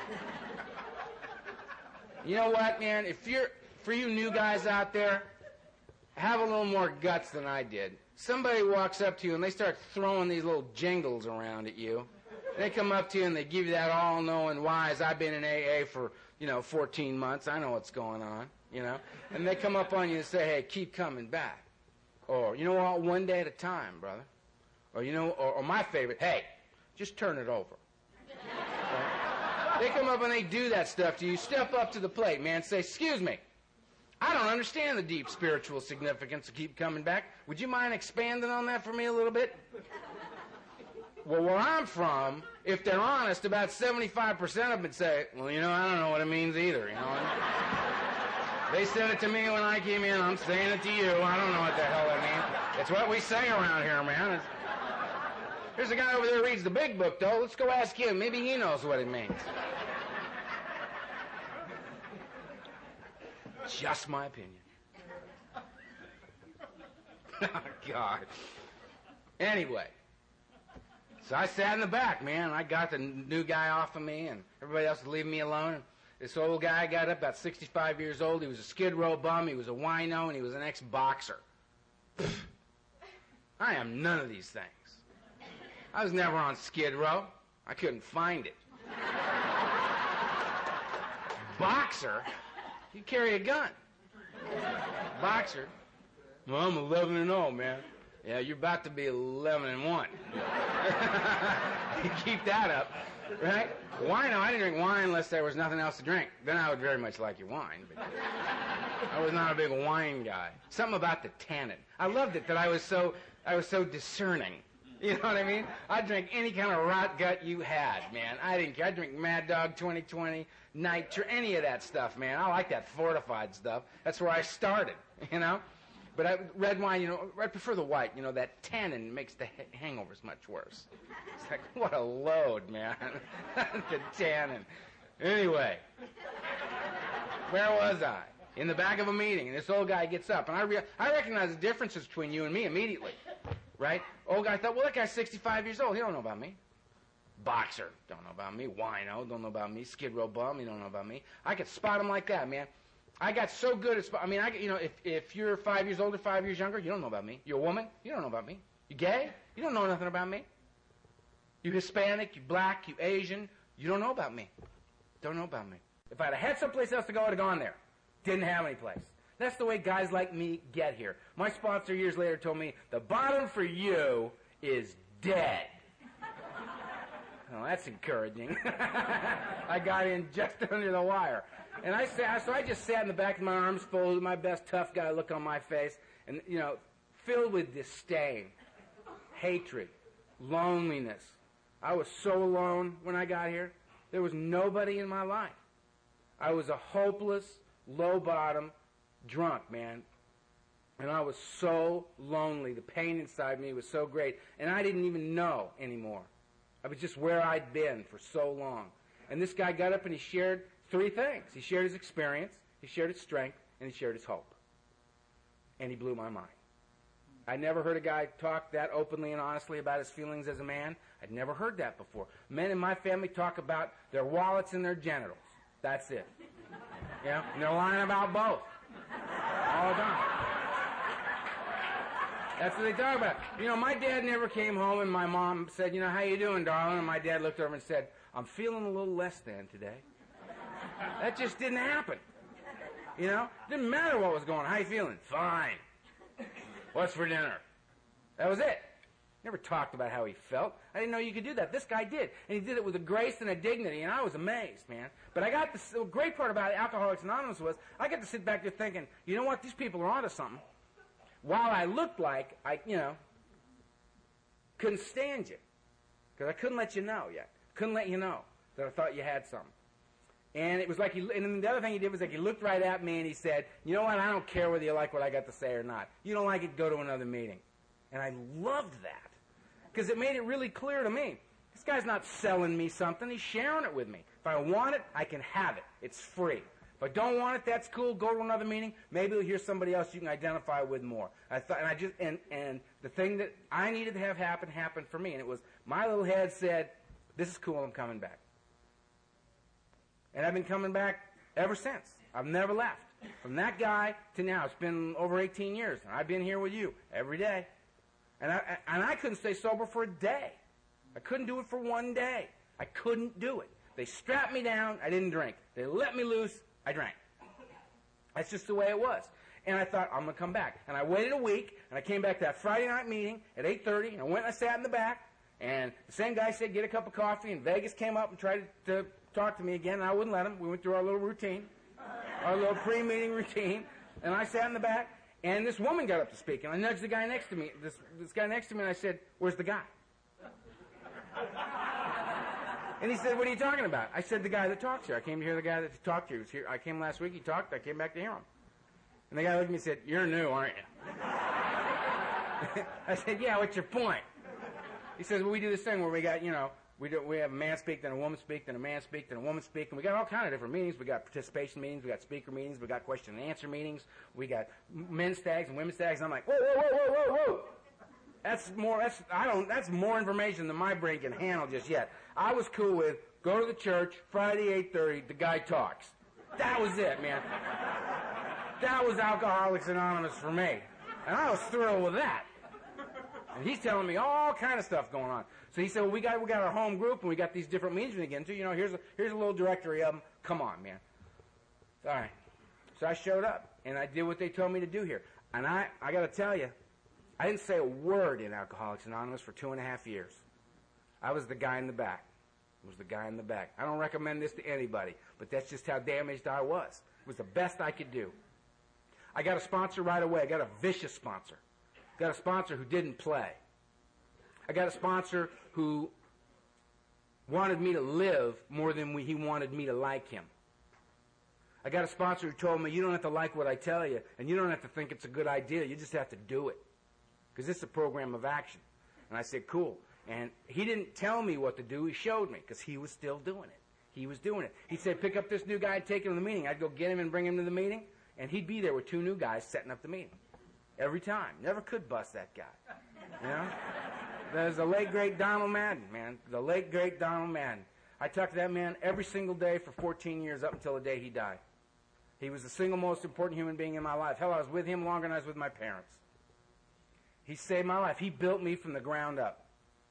You know what, man? If you're, for you new guys out there, have a little more guts than I did. Somebody walks up to you and they start throwing these little jingles around at you. They come up to you and they give you that all-knowing wise, I've been in A A for, you know, fourteen months. I know what's going on, you know. And they come up on you and say, hey, keep coming back. Or, you know what, one day at a time, brother. Or, you know, or, or my favorite, hey, just turn it over. Right? They come up and they do that stuff to you. Step up to the plate, man. Say, excuse me, I don't understand the deep spiritual significance of keep coming back. Would you mind expanding on that for me a little bit? Well, where I'm from, if they're honest, about seventy-five percent of them would say, well, you know, I don't know what it means either, you know. They said it to me when I came in. I'm saying it to you. I don't know what the hell it means. It's what we say around here, man. It's... There's a guy over there who reads the big book, though. Let's go ask him. Maybe he knows what it means. Just my opinion. Oh, God. Anyway. So I sat in the back, man. I got the new guy off of me, and everybody else was leaving me alone. This old guy got up, about sixty-five years old. He was a Skid Row bum. He was a wino, and he was an ex-boxer. I am none of these things. I was never on Skid Row. I couldn't find it. Boxer? You carry a gun. Boxer? Well, I'm eleven and oh, man. Yeah, you're about to be eleven and one. You keep that up, right? Wine, I didn't drink wine unless there was nothing else to drink. Then I would very much like your wine. But I was not a big wine guy. Something about the tannin. I loved it that I was so I was so discerning. You know what I mean? I'd drink any kind of rot gut you had, man. I didn't care. I'd drink Mad Dog twenty twenty, Nitro, any of that stuff, man. I like that fortified stuff. That's where I started, you know? But I, red wine, you know, I prefer the white. You know, that tannin makes the ha- hangovers much worse. It's like, what a load, man. The tannin. Anyway, where was I? In the back of a meeting, and this old guy gets up, and I re- I recognize the differences between you and me immediately, right? Old guy thought, well, that guy's sixty-five years old. He don't know about me. Boxer, don't know about me. Wino, don't know about me. Skid Row bum, he don't know about me. I could spot him like that, man. I got so good at spot. I mean, I you know, if if you're five years older, five years younger, you don't know about me. You're a woman, you don't know about me. You gay, you don't know nothing about me. You Hispanic, you black, you Asian, you don't know about me. Don't know about me. If I'd have had someplace else to go, I'd have gone there. Didn't have any place. That's the way guys like me get here. My sponsor years later told me, the bottom for you is dead. Oh, that's encouraging. I got in just under the wire. And I sat, so I just sat in the back of my arms folded, my best tough guy look on my face, and, you know, filled with disdain, hatred, loneliness. I was so alone when I got here. There was nobody in my life. I was a hopeless, low-bottom drunk, man. And I was so lonely. The pain inside me was so great. And I didn't even know anymore. I was just where I'd been for so long. And this guy got up and he shared three things. He shared his experience, he shared his strength, and he shared his hope. And he blew my mind. I never heard a guy talk that openly and honestly about his feelings as a man. I'd never heard that before. Men in my family talk about their wallets and their genitals. That's it. You know, and they're lying about both. All the time. That's what they talk about. You know, my dad never came home and my mom said, you know, how you doing, darling? And my dad looked over and said, I'm feeling a little less than today. That just didn't happen. You know? Didn't matter what was going on. How you feeling? Fine. What's for dinner? That was it. Never talked about how he felt. I didn't know you could do that. This guy did. And he did it with a grace and a dignity, and I was amazed, man. But I got this, the great part about Alcoholics Anonymous was I got to sit back there thinking, you know what, these people are onto something. While I looked like I, you know, couldn't stand you. Because I couldn't let you know yet. Couldn't let you know that I thought you had something. And it was like, he, and then the other thing he did was like he looked right at me and he said, you know what, I don't care whether you like what I got to say or not. You don't like it, go to another meeting. And I loved that. Because it made it really clear to me. This guy's not selling me something, he's sharing it with me. If I want it, I can have it. It's free. If I don't want it, that's cool, go to another meeting. Maybe you'll hear somebody else you can identify with more. I thought, and I just, and, and the thing that I needed to have happen, happened for me. And it was, my little head said, this is cool, I'm coming back. And I've been coming back ever since. I've never left. From that guy to now, it's been over eighteen years. And I've been here with you every day. And I, and I couldn't stay sober for a day. I couldn't do it for one day. I couldn't do it. They strapped me down, I didn't drink. They let me loose, I drank. That's just the way it was. And I thought, I'm going to come back. And I waited a week, and I came back to that Friday night meeting at eight thirty, and I went and I sat in the back, and the same guy said, get a cup of coffee, and Vegas came up and tried to talk to me again, and I wouldn't let him. We went through our little routine, our little pre-meeting routine, and I sat in the back, and this woman got up to speak, and I nudged the guy next to me, this, this guy next to me, and I said, where's the guy? And he said, what are you talking about? I said, the guy that talks here. I came to hear the guy that talked here. He was here. I came last week, he talked, I came back to hear him. And the guy looked at me and said, you're new, aren't you? I said, yeah, what's your point? He says, well, we do this thing where we got, you know, we do, we have a man speak, then a woman speak, then a man speak, then a woman speak, and we got all kind of different meetings. We got participation meetings, we got speaker meetings, we got question and answer meetings, we got men's tags and women's tags. And I'm like, whoa, whoa, whoa, whoa, whoa, whoa. That's more, that's, I don't, that's more information than my brain can handle just yet. I was cool with, go to the church, Friday, eight thirty, the guy talks. That was it, man. That was Alcoholics Anonymous for me. And I was thrilled with that. And he's telling me all kind of stuff going on. So he said, well, we got, we got our home group, and we got these different meetings we get into. You know, here's a, here's a little directory of them. Come on, man. All right. So I showed up, and I did what they told me to do here. And I, I got to tell you, I didn't say a word in Alcoholics Anonymous for two and a half years. I was the guy in the back. I was the guy in the back. I don't recommend this to anybody, but that's just how damaged I was. It was the best I could do. I got a sponsor right away. I got a vicious sponsor. Got a sponsor who didn't play. I got a sponsor who wanted me to live more than we, he wanted me to like him. I got a sponsor who told me, you don't have to like what I tell you, and you don't have to think it's a good idea. You just have to do it. Because this is a program of action. And I said, cool. And he didn't tell me what to do. He showed me, because he was still doing it. He was doing it. He said, pick up this new guy and take him to the meeting. I'd go get him and bring him to the meeting, and he'd be there with two new guys setting up the meeting. Every time. Never could bust that guy. You know? There's the late, great Donald Madden, man. The late, great Donald Madden. I talked to that man every single day for fourteen years up until the day he died. He was the single most important human being in my life. Hell, I was with him longer than I was with my parents. He saved my life. He built me from the ground up.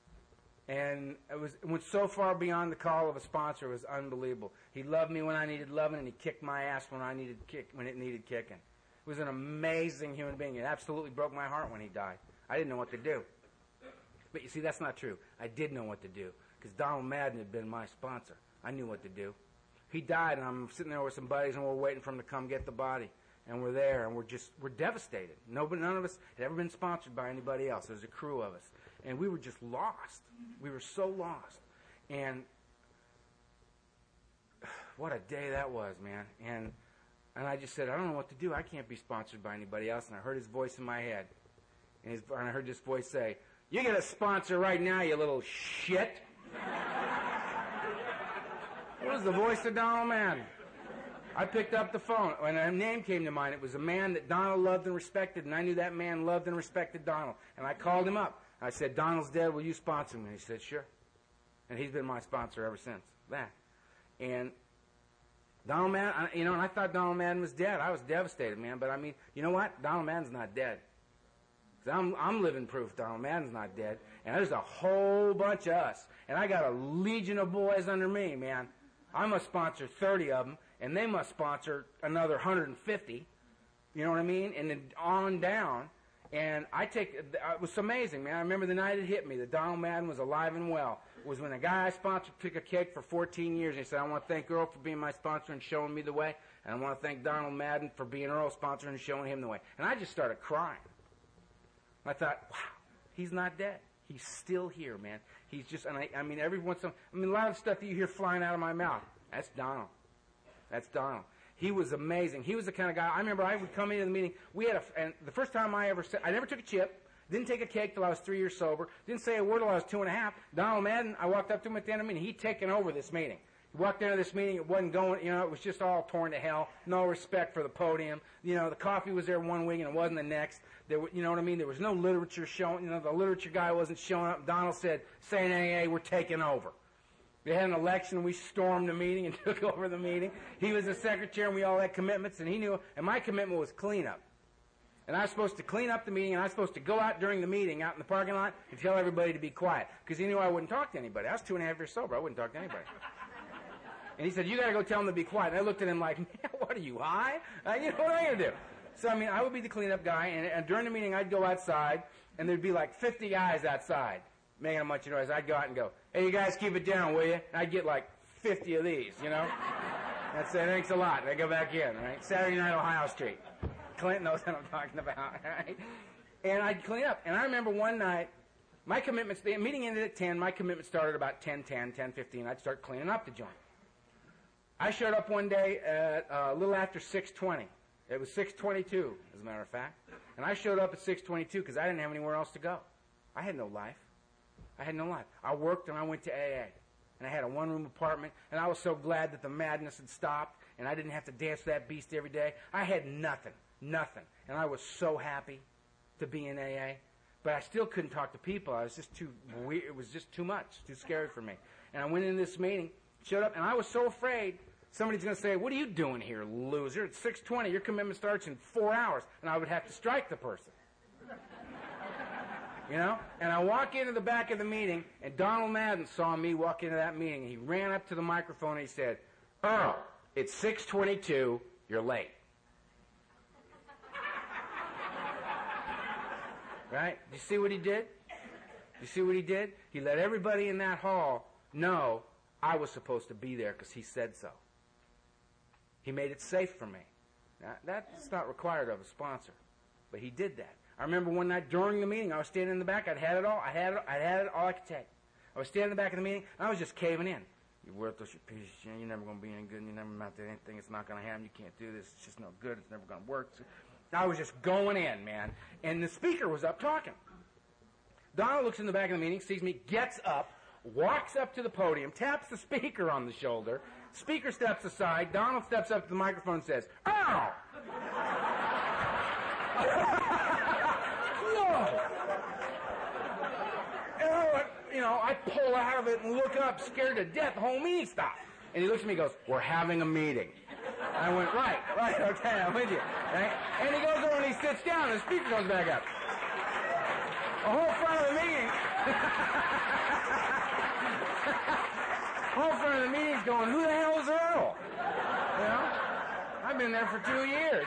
And it was, it went so far beyond the call of a sponsor. It was unbelievable. He loved me when I needed loving, and he kicked my ass when I needed kick, when it needed kicking. He was an amazing human being. It absolutely broke my heart when he died. I didn't know what to do. But you see, that's not true. I did know what to do, because Donald Madden had been my sponsor. I knew what to do. He died, and I'm sitting there with some buddies, and we're waiting for him to come get the body. And we're there, and we're just, we're devastated. Nobody, none of us had ever been sponsored by anybody else. There was a crew of us. And we were just lost. We were so lost. And what a day that was, man. And and I just said, I don't know what to do. I can't be sponsored by anybody else. And I heard his voice in my head. And, his, and I heard this voice say, you get a sponsor right now, you little shit. It was the voice of Donald Madden. I picked up the phone. When a name came to mind, it was a man that Donald loved and respected, and I knew that man loved and respected Donald. And I called him up. I said, Donald's dead. Will you sponsor me? And he said, sure. And he's been my sponsor ever since that. And Donald Madden, you know, and I thought Donald Madden was dead. I was devastated, man. But, I mean, you know what? Donald Madden's not dead. Because I'm, I'm living proof Donald Madden's not dead. And there's a whole bunch of us. And I got a legion of boys under me, man. I must sponsor thirty of them, and they must sponsor another one hundred fifty. You know what I mean? And then on down. And I take, it was amazing, man. I remember the night it hit me that Donald Madden was alive and well. It was when a guy I sponsored took a cake for fourteen years. And he said, I want to thank Earl for being my sponsor and showing me the way. And I want to thank Donald Madden for being Earl's sponsor and showing him the way. And I just started crying. I thought, wow, he's not dead. He's still here, man. He's just, and I, I mean, every once in a while, I mean, a lot of stuff that you hear flying out of my mouth, that's Donald. That's Donald. He was amazing. He was the kind of guy, I remember I would come into the meeting, we had a, and the first time I ever said, I never took a chip, didn't take a cake till I was three years sober, didn't say a word till I was two and a half. Donald Madden, I walked up to him at the end of the meeting, he'd taken over this meeting. He walked into this meeting, it wasn't going, you know, it was just all torn to hell, no respect for the podium. You know, the coffee was there one week and it wasn't the next. There, you know what I mean? There was no literature showing, you know, the literature guy wasn't showing up. Donald said, Saint A A, we're taking over. They had an election, we stormed the meeting and took over the meeting. He was the secretary and we all had commitments, and he knew, and my commitment was cleanup. And I was supposed to clean up the meeting, and I was supposed to go out during the meeting, out in the parking lot, and tell everybody to be quiet. Because he knew I wouldn't talk to anybody. I was two and a half years sober. I wouldn't talk to anybody. And he said, you got to go tell them to be quiet. And I looked at him like, man, what are you, high? Uh, you know, what am I going to do? So, I mean, I would be the cleanup guy, and, and during the meeting, I'd go outside, and there'd be like fifty guys outside making a bunch of noise. I'd go out and go, hey, you guys keep it down, will you? And I'd get like fifty of these, you know? I'd say, thanks a lot. And I'd go back in, right? Saturday night, Ohio Street. Clint knows what I'm talking about, right? And I'd clean up. And I remember one night, my commitments, the meeting ended at ten. My commitment started about ten ten, ten fifteen. I'd start cleaning up the joint. I showed up one day at uh, a little after six twenty. It was six twenty-two, as a matter of fact. And I showed up at six twenty-two because I didn't have anywhere else to go. I had no life. I had no life. I worked and I went to A A. And I had a one-room apartment, and I was so glad that the madness had stopped, and I didn't have to dance with that beast every day. I had nothing, nothing. And I was so happy to be in A A. But I still couldn't talk to people. I was just too weird. It was just too much, too scary for me. And I went into this meeting, showed up, and I was so afraid somebody's going to say, what are you doing here, loser? It's six twenty. Your commitment starts in four hours. And I would have to strike the person. You know? And I walk into the back of the meeting, and Donald Madden saw me walk into that meeting. And he ran up to the microphone and he said, Earl, it's six twenty-two. You're late. Right? Do you see what he did? Do you see what he did? He let everybody in that hall know I was supposed to be there because he said so. He made it safe for me. Now, that's not required of a sponsor, but he did that. I remember one night during the meeting, I was standing in the back. I'd had it all. I had it. I had it all I could take. I was standing in the back of the meeting, and I was just caving in. You're worthless. You're a piece of shit. You're never going to be any good. You never amount to anything. It's not going to happen. You can't do this. It's just no good. It's never going to work. I was just going in, man. And the speaker was up talking. Donald looks in the back of the meeting, sees me, gets up, walks up to the podium, taps the speaker on the shoulder. Speaker steps aside. Donald steps up to the microphone and says, Earl! Whoa! And I, you know, I pull out of it and look up, scared to death. The whole meeting stopped. And he looks at me and goes, we're having a meeting. I went, right, right, okay, I'm with you. Right? And he goes over and he sits down, and the speaker goes back up. The whole front of the meeting, the whole front of the meeting's going, who the hell is Earl? You know? I've been there for two years.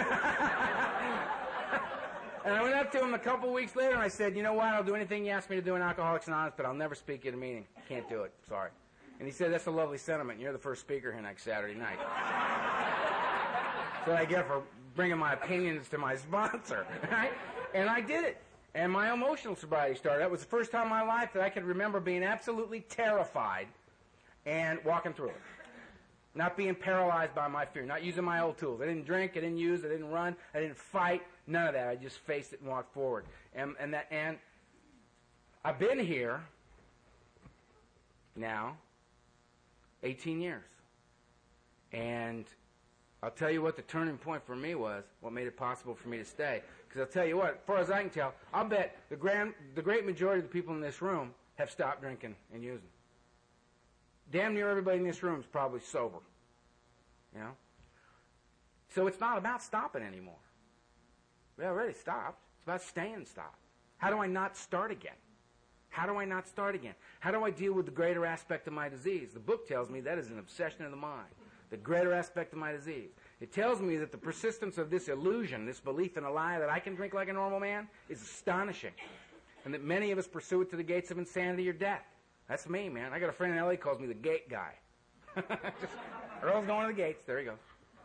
And I went up to him a couple weeks later, and I said, you know what, I'll do anything you ask me to do in Alcoholics Anonymous, but I'll never speak at a meeting. Can't do it, sorry. And he said, that's a lovely sentiment. You're the first speaker here next Saturday night. That's what I get for bringing my opinions to my sponsor, right? And I did it. And my emotional sobriety started. That was the first time in my life that I could remember being absolutely terrified and walking through it. Not being paralyzed by my fear. Not using my old tools. I didn't drink. I didn't use. I didn't run. I didn't fight. None of that. I just faced it and walked forward. And, and, that, and I've been here now eighteen years. And I'll tell you what the turning point for me was, what made it possible for me to stay. Because I'll tell you what, as far as I can tell, I'll bet the grand, the great majority of the people in this room have stopped drinking and using. Damn near everybody in this room is probably sober. You know? So it's not about stopping anymore. We already stopped. It's about staying stopped. How do I not start again? How do I not start again? How do I deal with the greater aspect of my disease? The book tells me that is an obsession of the mind. The greater aspect of my disease. It tells me that the persistence of this illusion, this belief in a lie that I can drink like a normal man, is astonishing. And that many of us pursue it to the gates of insanity or death. That's me, man. I got a friend in L A who calls me the gate guy. Just, Earl's going to the gates. There he goes.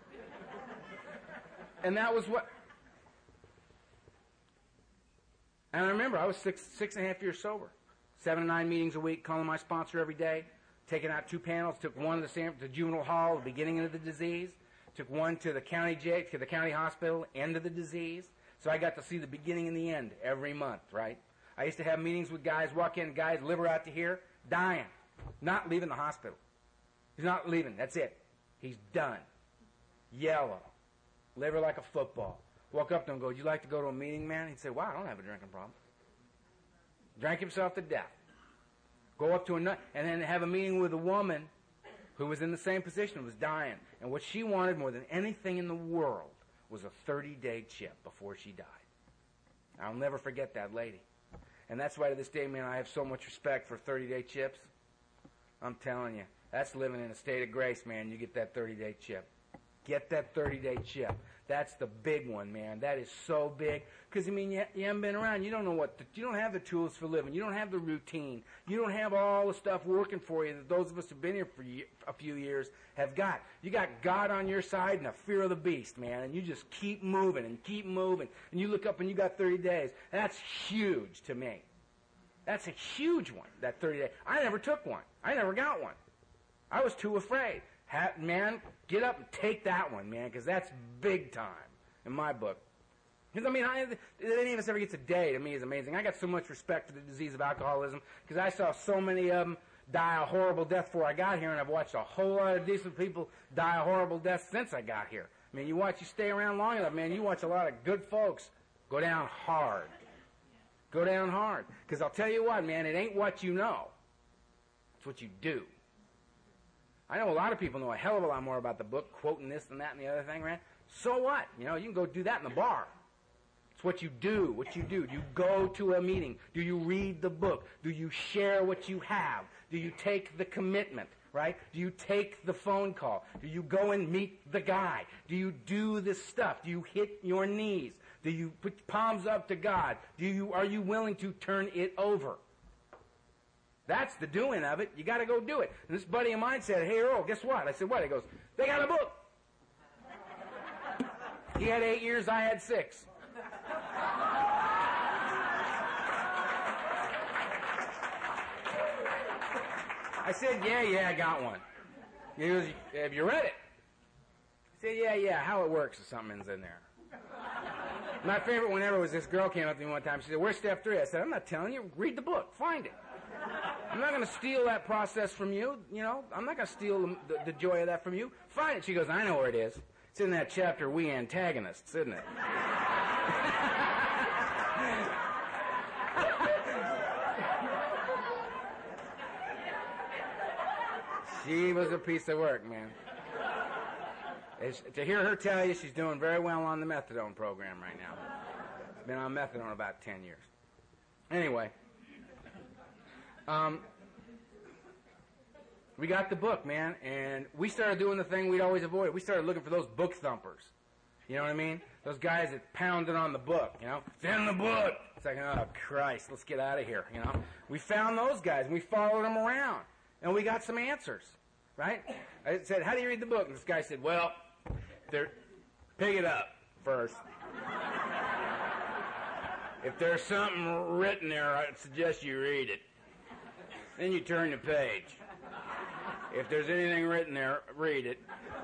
And that was what... And I remember I was six, six and a half years sober. Seven to nine meetings a week, calling my sponsor every day. Taking out two panels, took one to the, the juvenile hall, the beginning of the disease. Took one to the county jail, to the county hospital, end of the disease. So I got to see the beginning and the end every month, right? I used to have meetings with guys, walk in, guys, liver out to here, dying. Not leaving the hospital. He's not leaving, that's it. He's done. Yellow. Liver like a football. Walk up to him and go, would you like to go to a meeting, man? He'd say, wow, I don't have a drinking problem. Drank himself to death. Go up to a nut, and then have a meeting with a woman who was in the same position, was dying. And what she wanted more than anything in the world was a thirty-day chip before she died. I'll never forget that lady. And that's why to this day, man, I have so much respect for thirty-day chips. I'm telling you, that's living in a state of grace, man. You get that thirty-day chip. Get that thirty-day chip. That's the big one, man. That is so big. Because, I mean, you, you haven't been around. You don't know what, the, you don't have the tools for living. You don't have the routine. You don't have all the stuff working for you that those of us who've been here for a few years have got. You got God on your side and a fear of the beast, man. And you just keep moving and keep moving. And you look up and you got thirty days. That's huge to me. That's a huge one, that thirty days. I never took one. I never got one. I was too afraid. Ha- man, get up and take that one, man, because that's big time in my book. Because, I mean, I, that any of us ever gets a day, to me, is amazing. I got so much respect for the disease of alcoholism because I saw so many of them die a horrible death before I got here, and I've watched a whole lot of decent people die a horrible death since I got here. I mean, you watch, you stay around long enough, man, you watch a lot of good folks go down hard. Go down hard. Because I'll tell you what, man, it ain't what you know. It's what you do. I know a lot of people know a hell of a lot more about the book, quoting this and that and the other thing, right? So what? You know, you can go do that in the bar. It's what you do, what you do. Do you go to a meeting? Do you read the book? Do you share what you have? Do you take the commitment, right? Do you take the phone call? Do you go and meet the guy? Do you do this stuff? Do you hit your knees? Do you put palms up to God? Do you, are you willing to turn it over? That's the doing of it. You got to go do it. And this buddy of mine said, hey, Earl, guess what? I said, what? He goes, they got a book. He had eight years, I had six. I said, yeah, yeah, I got one. He goes, have you read it? I said, yeah, yeah, how it works or something's in there. My favorite one ever was this girl came up to me one time. She said, where's step three? I said, I'm not telling you. Read the book. Find it. I'm not going to steal that process from you. You know, I'm not going to steal the, the, the joy of that from you. Find it. She goes, I know where it is. It's in that chapter, We Antagonists, isn't it? She was a piece of work, man. It's, to hear her tell you she's doing very well on the methadone program right now. She's been on methadone about ten years. Anyway. Um, we got the book, man, and we started doing the thing we'd always avoid. We started looking for those book thumpers. You know what I mean? Those guys that pounded on the book, you know? It's in the book! It's like, oh, Christ, let's get out of here, you know? We found those guys, and we followed them around, and we got some answers, right? I said, how do you read the book? And this guy said, well, they're, pick it up first. If there's something written there, I'd suggest you read it. Then you turn the page. If there's anything written there, read it.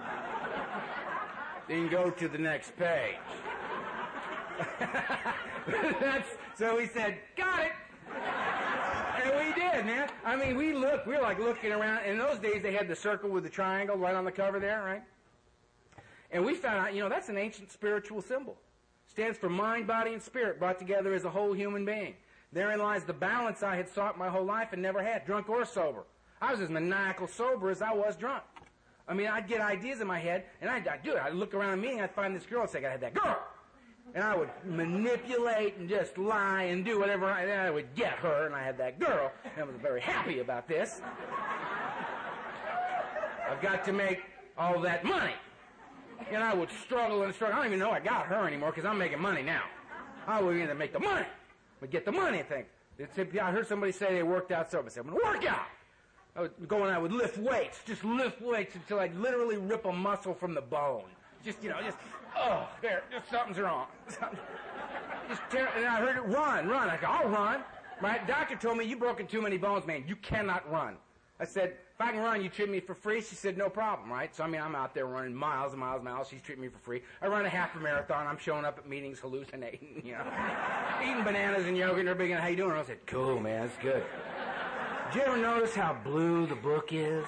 Then go to the next page. That's, so he said, got it. Yeah, we did, man. I mean, we looked, we were like looking around. In those days, they had the circle with the triangle right on the cover there, right? And we found out, you know, that's an ancient spiritual symbol. Stands for mind, body, and spirit brought together as a whole human being. Therein lies the balance I had sought my whole life and never had, drunk or sober. I was as maniacal sober as I was drunk. I mean, I'd get ideas in my head, and I'd, I'd do it. I'd look around a meeting, I'd find this girl and say, I had that girl. And I would manipulate and just lie and do whatever, I, and I would get her, and I had that girl, and I was very happy about this. I've got to make all that money. And I would struggle and struggle. I don't even know I got her anymore because I'm making money now. I would either make the money, but get the money and think. I heard somebody say they worked out sober. I said, I'm going to work out. I would go and I would lift weights, just lift weights until I'd literally rip a muscle from the bone. Just, you know, just, oh, there, just something's wrong. Just tear, and I heard it, run, run. I said, I'll run. My doctor told me, you broken too many bones, man. You cannot run. I said, if I can run, you treat me for free? She said, no problem, right? So, I mean, I'm out there running miles and miles and miles. She's treating me for free. I run a half a marathon. I'm showing up at meetings hallucinating, you know, eating bananas and yogurt. And they're big, how you doing? And I said, cool, man, it's good. Did you ever notice how blue the book is?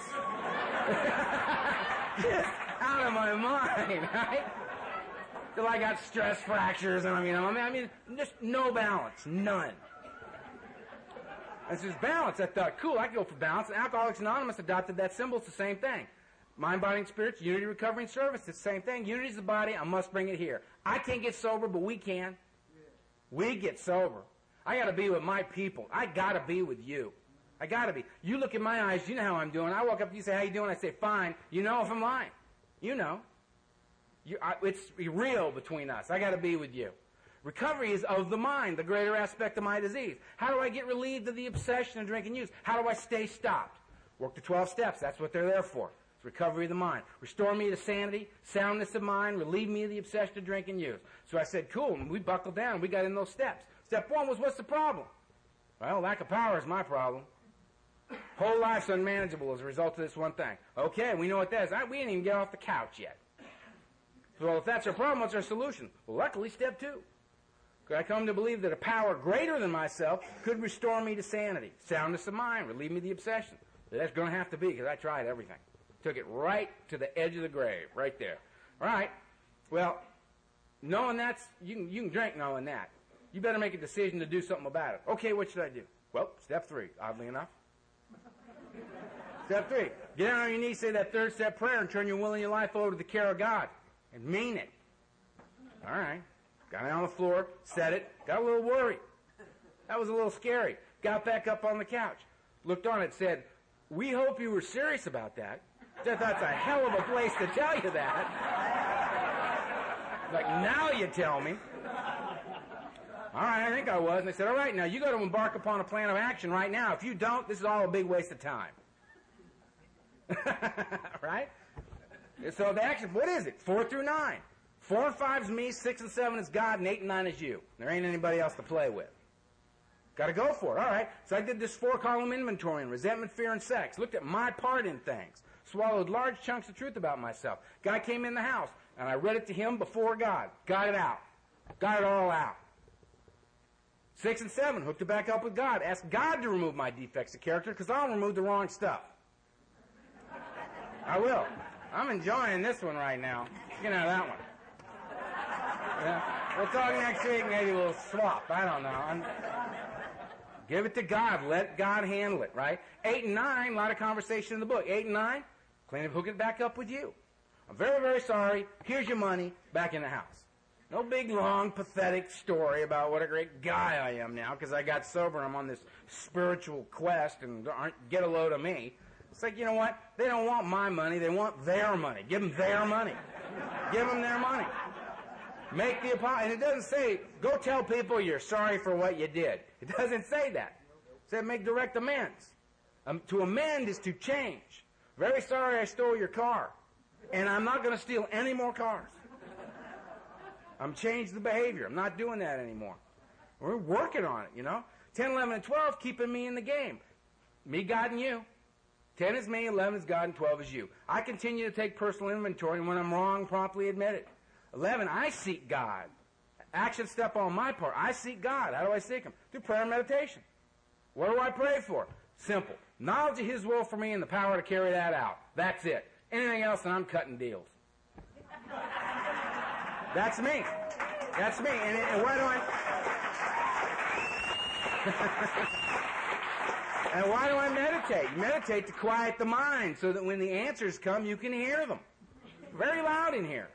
Just out of my mind, right? Till I got stress fractures, and I mean, I mean, I mean, just no balance, none. This is balance. I thought, cool, I can go for balance. And Alcoholics Anonymous adopted that symbol. It's the same thing. Mind, body, and spirits, unity, recovery, and service. It's the same thing. Unity is the body. I must bring it here. I can't get sober, but we can. We get sober. I got to be with my people. I got to be with you. I got to be. You look in my eyes, you know how I'm doing. I walk up to you and say, how you doing? I say, fine. You know if I'm lying. You know. You, I, it's real between us. I got to be with you. Recovery is of the mind, the greater aspect of my disease. How do I get relieved of the obsession of drink and use? How do I stay stopped? Work the twelve steps. That's what they're there for. It's recovery of the mind. Restore me to sanity, soundness of mind, relieve me of the obsession of drink and use. So I said, cool, and we buckled down. We got in those steps. Step one was, what's the problem? Well, lack of power is my problem. Whole life's unmanageable as a result of this one thing. Okay, we know what that is. I, we didn't even get off the couch yet. So if that's our problem, what's our solution? Well, luckily, step two. Could I come to believe that a power greater than myself could restore me to sanity, soundness of mind, relieve me of the obsession? That's going to have to be, because I tried everything. Took it right to the edge of the grave, right there. All right. Well, knowing that's, you can, you can drink knowing that. You better make a decision to do something about it. Okay, what should I do? Well, step three, oddly enough. Step three, get down on your knees, say that third step prayer, and turn your will and your life over to the care of God. And mean it. All right. Got down on the floor, said it, got a little worried. That was a little scary. Got back up on the couch, looked on it, said, we hope you were serious about that. That's a hell of a place to tell you that. Like, now you tell me. All right, I think I was. And they said, all right, now you got to embark upon a plan of action right now. If you don't, this is all a big waste of time. Right? So the action, what is it? Four through nine. Four and five is me, six and seven is God, and eight and nine is you. There ain't anybody else to play with. Got to go for it. All right. So I did this four-column inventory on resentment, fear, and sex. Looked at my part in things. Swallowed large chunks of truth about myself. Guy came in the house, and I read it to him before God. Got it out. Got it all out. Six and seven, hooked it back up with God. Asked God to remove my defects of character, because I'll remove the wrong stuff. I will. I'm enjoying this one right now. You know, that one. Yeah. We'll talk next week. Maybe we'll swap. I don't know. I'm, give it to God. Let God handle it, right? Eight and nine, a lot of conversation in the book. Eight and nine, clean it, hook it back up with you. I'm very, very sorry. Here's your money. Back in the house. No big, long, pathetic story about what a great guy I am now because I got sober and I'm on this spiritual quest and aren't, get a load of me. It's like, you know what? They don't want my money. They want their money. Give them their money. Give them their money. Make the apology. And it doesn't say, go tell people you're sorry for what you did. It doesn't say that. It said make direct amends. Um, to amend is to change. Very sorry I stole your car. And I'm not going to steal any more cars. I'm changed the behavior. I'm not doing that anymore. We're working on it, you know. ten, eleven, and twelve keeping me in the game. Me, God, and you. ten is me, eleven is God, and twelve is you. I continue to take personal inventory, and when I'm wrong, promptly admit it. eleven, I seek God. Action step on my part. I seek God. How do I seek Him? Through prayer and meditation. What do I pray for? Simple. Knowledge of His will for me and the power to carry that out. That's it. Anything else, and I'm cutting deals. That's me. That's me. And, and why do I... and why do I meditate? Meditate to quiet the mind so that when the answers come, you can hear them. Very loud in here.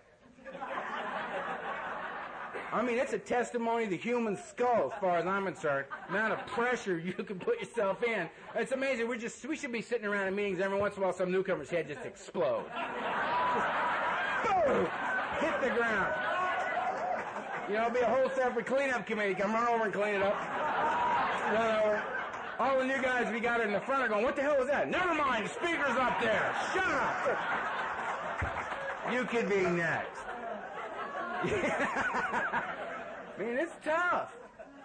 I mean, it's a testimony of the human skull, as far as I'm concerned. The amount of pressure you can put yourself in. It's amazing. We're just, we should be sitting around in meetings every once in a while, some newcomer's head just explode. Just, boom! Hit the ground. You know, it'll be a whole separate cleanup committee. Come run over and clean it up. Run over. All the new guys we got in the front are going, what the hell was that? Never mind, the speaker's up there. Shut up. You could be next. I mean, it's tough.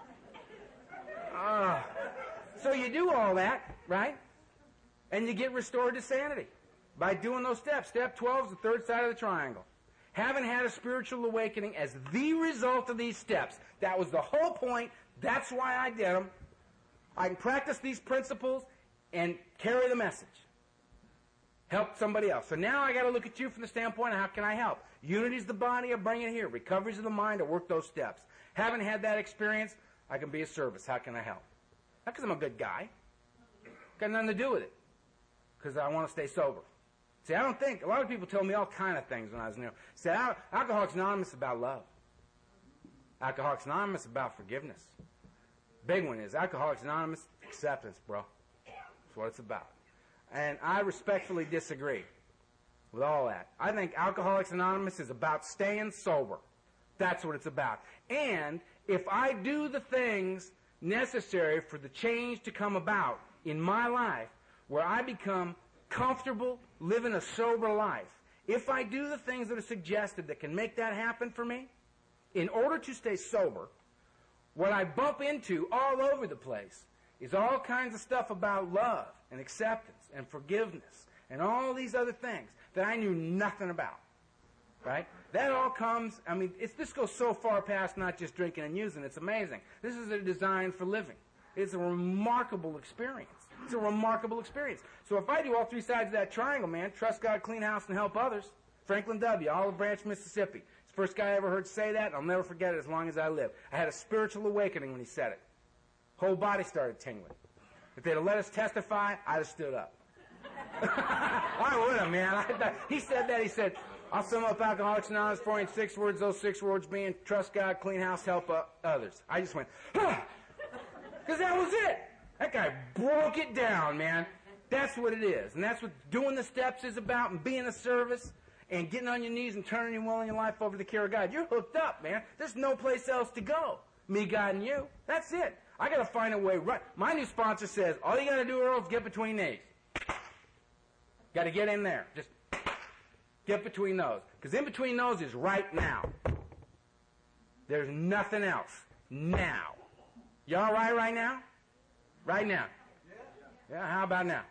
Uh, so you do all that, right? And you get restored to sanity by doing those steps. Step twelve is the third side of the triangle. Haven't had a spiritual awakening as the result of these steps. That was the whole point. That's why I did them. I can practice these principles and carry the message. Help somebody else. So now I got to look at you from the standpoint of how can I help? Unity's the body, I bring it here. Recovery's of the mind, I work those steps. Haven't had that experience, I can be of service. How can I help? Not because I'm a good guy. Got nothing to do with it. Because I want to stay sober. See, I don't think, a lot of people tell me all kind of things when I was new. Say, Al- Alcoholics Anonymous is about love. Alcoholics Anonymous is about forgiveness. Big one is Alcoholics Anonymous, acceptance, bro. That's what it's about. And I respectfully disagree with all that. I think Alcoholics Anonymous is about staying sober. That's what it's about. And if I do the things necessary for the change to come about in my life, where I become comfortable living a sober life, if I do the things that are suggested that can make that happen for me, in order to stay sober, what I bump into all over the place is all kinds of stuff about love and acceptance and forgiveness and all these other things that I knew nothing about, right? That all comes, I mean, it's, this goes so far past not just drinking and using. It's amazing. This is a design for living. It's a remarkable experience. It's a remarkable experience. So if I do all three sides of that triangle, man, trust God, clean house, and help others, Franklin W., Olive Branch, Mississippi. It's the first guy I ever heard say that, and I'll never forget it as long as I live. I had a spiritual awakening when he said it. Whole body started tingling. If they'd have let us testify, I'd have stood up. I would have, man. I, he said that. He said, I'll sum up Alcoholics Anonymous for you in six words, those six words being trust God, clean house, help uh, others. I just went, huh. Because that was it. That guy broke it down, man. That's what it is. And that's what doing the steps is about, and being of service and getting on your knees and turning your will and your life over to the care of God. You're hooked up, man. There's no place else to go. Me, God, and you. That's it. I got to find a way right. My new sponsor says, all you got to do, Earl, is get between these. Got to get in there. Just get between those. Because in between those is right now. There's nothing else. Now. You all right right now? Right now. Yeah, how about now?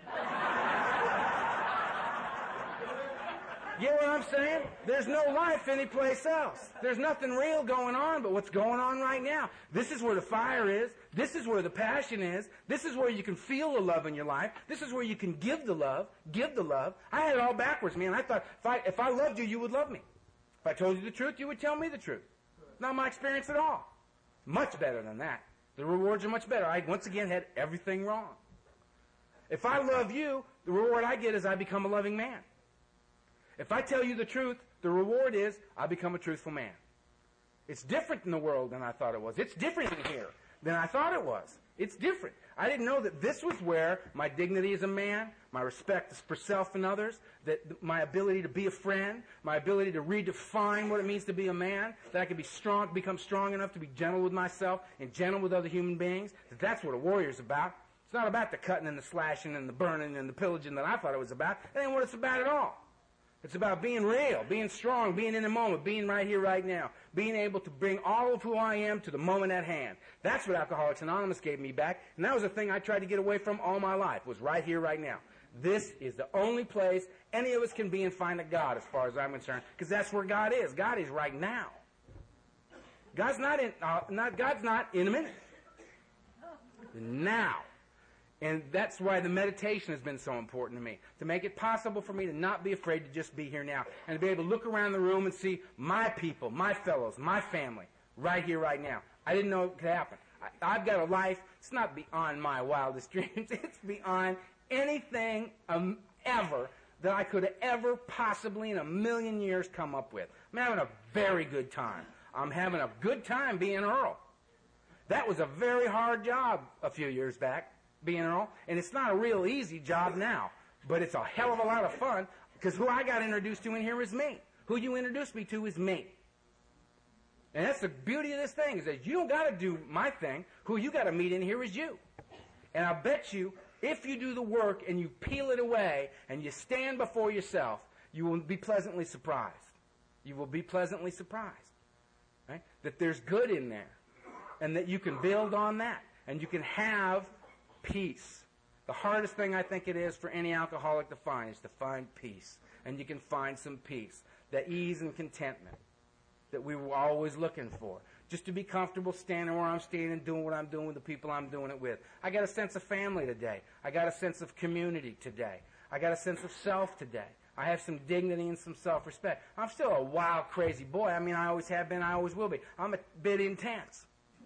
You know what I'm saying? There's no life anyplace else. There's nothing real going on but what's going on right now. This is where the fire is. This is where the passion is. This is where you can feel the love in your life. This is where you can give the love. Give the love. I had it all backwards, man. I thought if I, if I loved you, you would love me. If I told you the truth, you would tell me the truth. Not my experience at all. Much better than that. The rewards are much better. I, once again, had everything wrong. If I love you, the reward I get is I become a loving man. If I tell you the truth, the reward is I become a truthful man. It's different in the world than I thought it was. It's different in here than I thought it was. It's different. I didn't know that this was where my dignity as a man, my respect for self and others, that my ability to be a friend, my ability to redefine what it means to be a man, that I could be strong, become strong enough to be gentle with myself and gentle with other human beings, that that's what a warrior's about. It's not about the cutting and the slashing and the burning and the pillaging that I thought it was about. That ain't what it's about at all. It's about being real, being strong, being in the moment, being right here, right now, being able to bring all of who I am to the moment at hand. That's what Alcoholics Anonymous gave me back, and that was the thing I tried to get away from all my life, was right here, right now. This is the only place any of us can be and find a God, as far as I'm concerned, because that's where God is. God is right now. God's not in, uh, not, God's not in a minute. now. And that's why the meditation has been so important to me, to make it possible for me to not be afraid to just be here now, and to be able to look around the room and see my people, my fellows, my family, right here, right now. I didn't know it could happen. I, I've got a life, it's not beyond my wildest dreams, it's beyond anything um, ever that I could have ever possibly in a million years come up with. I'm having a very good time. I'm having a good time being Earl. That was a very hard job a few years back, being Earl, and it's not a real easy job now, but it's a hell of a lot of fun, because who I got introduced to in here is me. Who you introduced me to is me. And that's the beauty of this thing, is that you don't got to do my thing. Who you got to meet in here is you. And I bet you, if you do the work and you peel it away and you stand before yourself, you will be pleasantly surprised. You will be pleasantly surprised. Right? That there's good in there. And that you can build on that. And you can have peace. The hardest thing I think it is for any alcoholic to find is to find peace. And you can find some peace. That ease and contentment that we were always looking for. Just to be comfortable standing where I'm standing, doing what I'm doing with the people I'm doing it with. I got a sense of family today. I got a sense of community today. I got a sense of self today. I have some dignity and some self-respect. I'm still a wild, crazy boy. I mean, I always have been, I always will be. I'm a bit intense.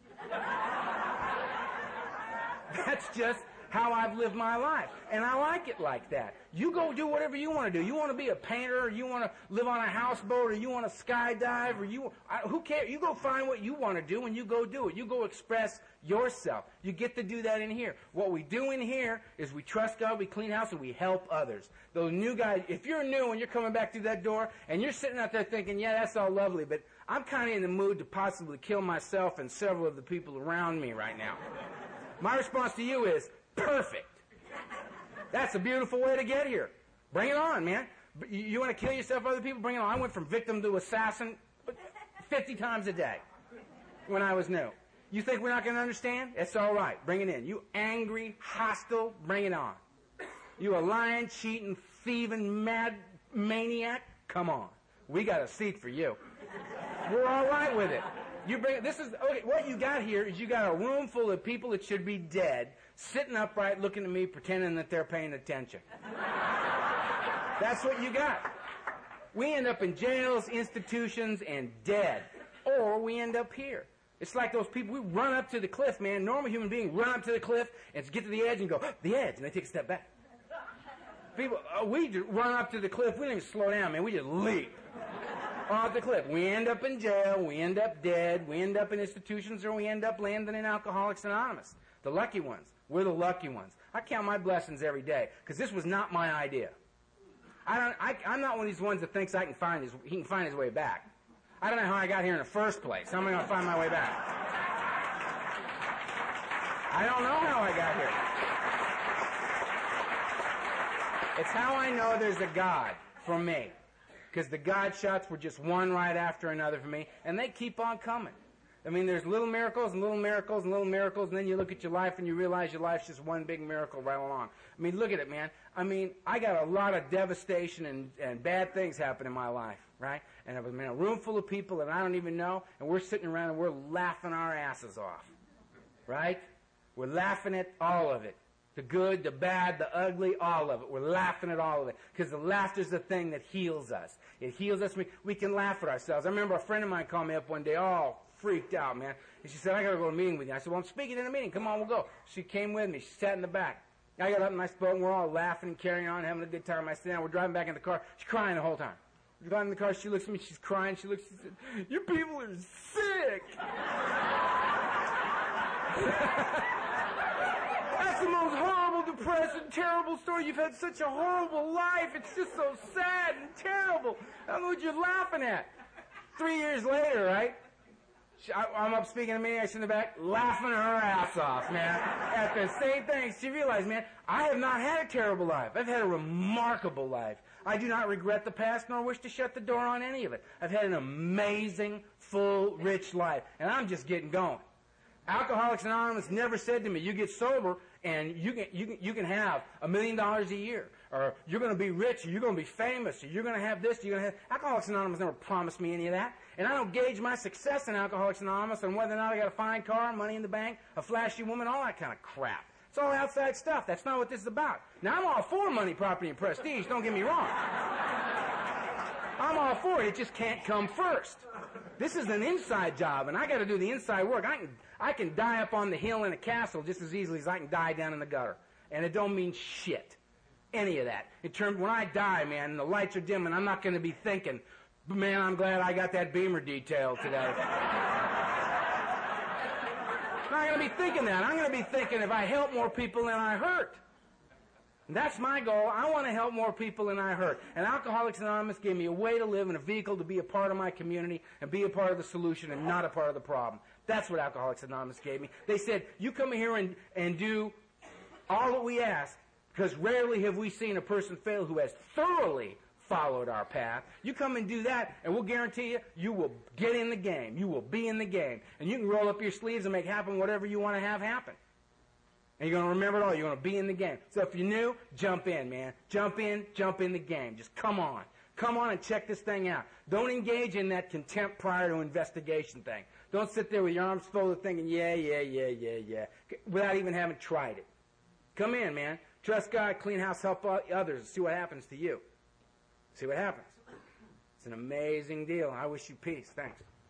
That's just how I've lived my life. And I like it like that. You go do whatever you want to do. You want to be a painter, or you want to live on a houseboat, or you want to skydive, or you, I, who cares? You go find what you want to do, and you go do it. You go express yourself. You get to do that in here. What we do in here is we trust God, we clean house, and we help others. Those new guys, if you're new and you're coming back through that door, and you're sitting out there thinking, yeah, that's all lovely, but I'm kind of in the mood to possibly kill myself and several of the people around me right now. My response to you is, perfect. That's a beautiful way to get here. Bring it on, man. You, you want to kill yourself, other people? Bring it on. I went from victim to assassin fifty times a day when I was new. You think we're not going to understand? It's all right. Bring it in. You angry, hostile, bring it on. You a lying, cheating, thieving, mad maniac? Come on. We got a seat for you. We're all right with it. You bring this is okay. What you got here is you got a room full of people that should be dead, sitting upright, looking at me, pretending that they're paying attention. That's what you got. We end up in jails, institutions, and dead, or we end up here. It's like those people. We run up to the cliff, man. Normal human beings run up to the cliff and get to the edge and go, the edge, and they take a step back. People, uh, we just run up to the cliff. We don't even slow down, man. We just leap off the cliff. We end up in jail, we end up dead, we end up in institutions, or we end up landing in Alcoholics Anonymous. The lucky ones. We're the lucky ones. I count my blessings every day, because this was not my idea. I don't, I, I'm not one of these ones that thinks I can find his, he can find his way back. I don't know how I got here in the first place. How am I going to find my way back? I don't know how I got here. It's how I know there's a God for me. Because the God shots were just one right after another for me, and they keep on coming. I mean, there's little miracles and little miracles and little miracles, and then you look at your life and you realize your life's just one big miracle right along. I mean, look at it, man. I mean, I got a lot of devastation and, and bad things happen in my life, right? And I was in a room full of people that I don't even know, and we're sitting around and we're laughing our asses off, right? We're laughing at all of it. The good, the bad, the ugly, all of it. We're laughing at all of it. Because the laughter's the thing that heals us. It heals us. We, we can laugh at ourselves. I remember a friend of mine called me up one day, all freaked out, man. And she said, I got to go to a meeting with you. I said, well, I'm speaking in a meeting. Come on, we'll go. She came with me. She sat in the back. I got up and I spoke, and we're all laughing and carrying on, having a good time. I sit down. We're driving back in the car. She's crying the whole time. We're driving in the car. She looks at me. She's crying. She looks. She said, you people are sick. That's the most horrible, depressing, terrible story. You've had such a horrible life. It's just so sad and terrible. I don't know what you're laughing at. Three years later, right? I, I'm up speaking to me. I sit in the back, laughing her ass off, man. At the same thing, she realized, man, I have not had a terrible life. I've had a remarkable life. I do not regret the past nor wish to shut the door on any of it. I've had an amazing, full, rich life, and I'm just getting going. Alcoholics Anonymous never said to me, you get sober and you can, you can, you can have a million dollars a year, or you're going to be rich, or you're going to be famous, or you're going to have this, or you're going to have... Alcoholics Anonymous never promised me any of that. And I don't gauge my success in Alcoholics Anonymous on whether or not I got a fine car, money in the bank, a flashy woman, all that kind of crap. It's all outside stuff. That's not what this is about. Now, I'm all for money, property, and prestige. Don't get me wrong. I'm all for it. It just can't come first. This is an inside job, and I got to do the inside work. I can I can die up on the hill in a castle just as easily as I can die down in the gutter, and it don't mean shit, any of that. In terms, when I die, man, and the lights are dim, and I'm not going to be thinking, man, I'm glad I got that Beamer detailed today. I'm not going to be thinking that. I'm going to be thinking if I help more people than I hurt. And that's my goal. I want to help more people than I hurt. And Alcoholics Anonymous gave me a way to live and a vehicle to be a part of my community and be a part of the solution and not a part of the problem. That's what Alcoholics Anonymous gave me. They said, you come here and, and do all that we ask, because rarely have we seen a person fail who has thoroughly followed our path. You come and do that, and we'll guarantee you, you will get in the game. You will be in the game. And you can roll up your sleeves and make happen whatever you want to have happen. And you're going to remember it all. You're going to be in the game. So if you're new, jump in, man. Jump in, jump in the game. Just come on. Come on and check this thing out. Don't engage in that contempt prior to investigation thing. Don't sit there with your arms folded thinking, yeah, yeah, yeah, yeah, yeah, without even having tried it. Come in, man. Trust God, clean house, help others, and see what happens to you. See what happens. It's an amazing deal. I wish you peace. Thanks.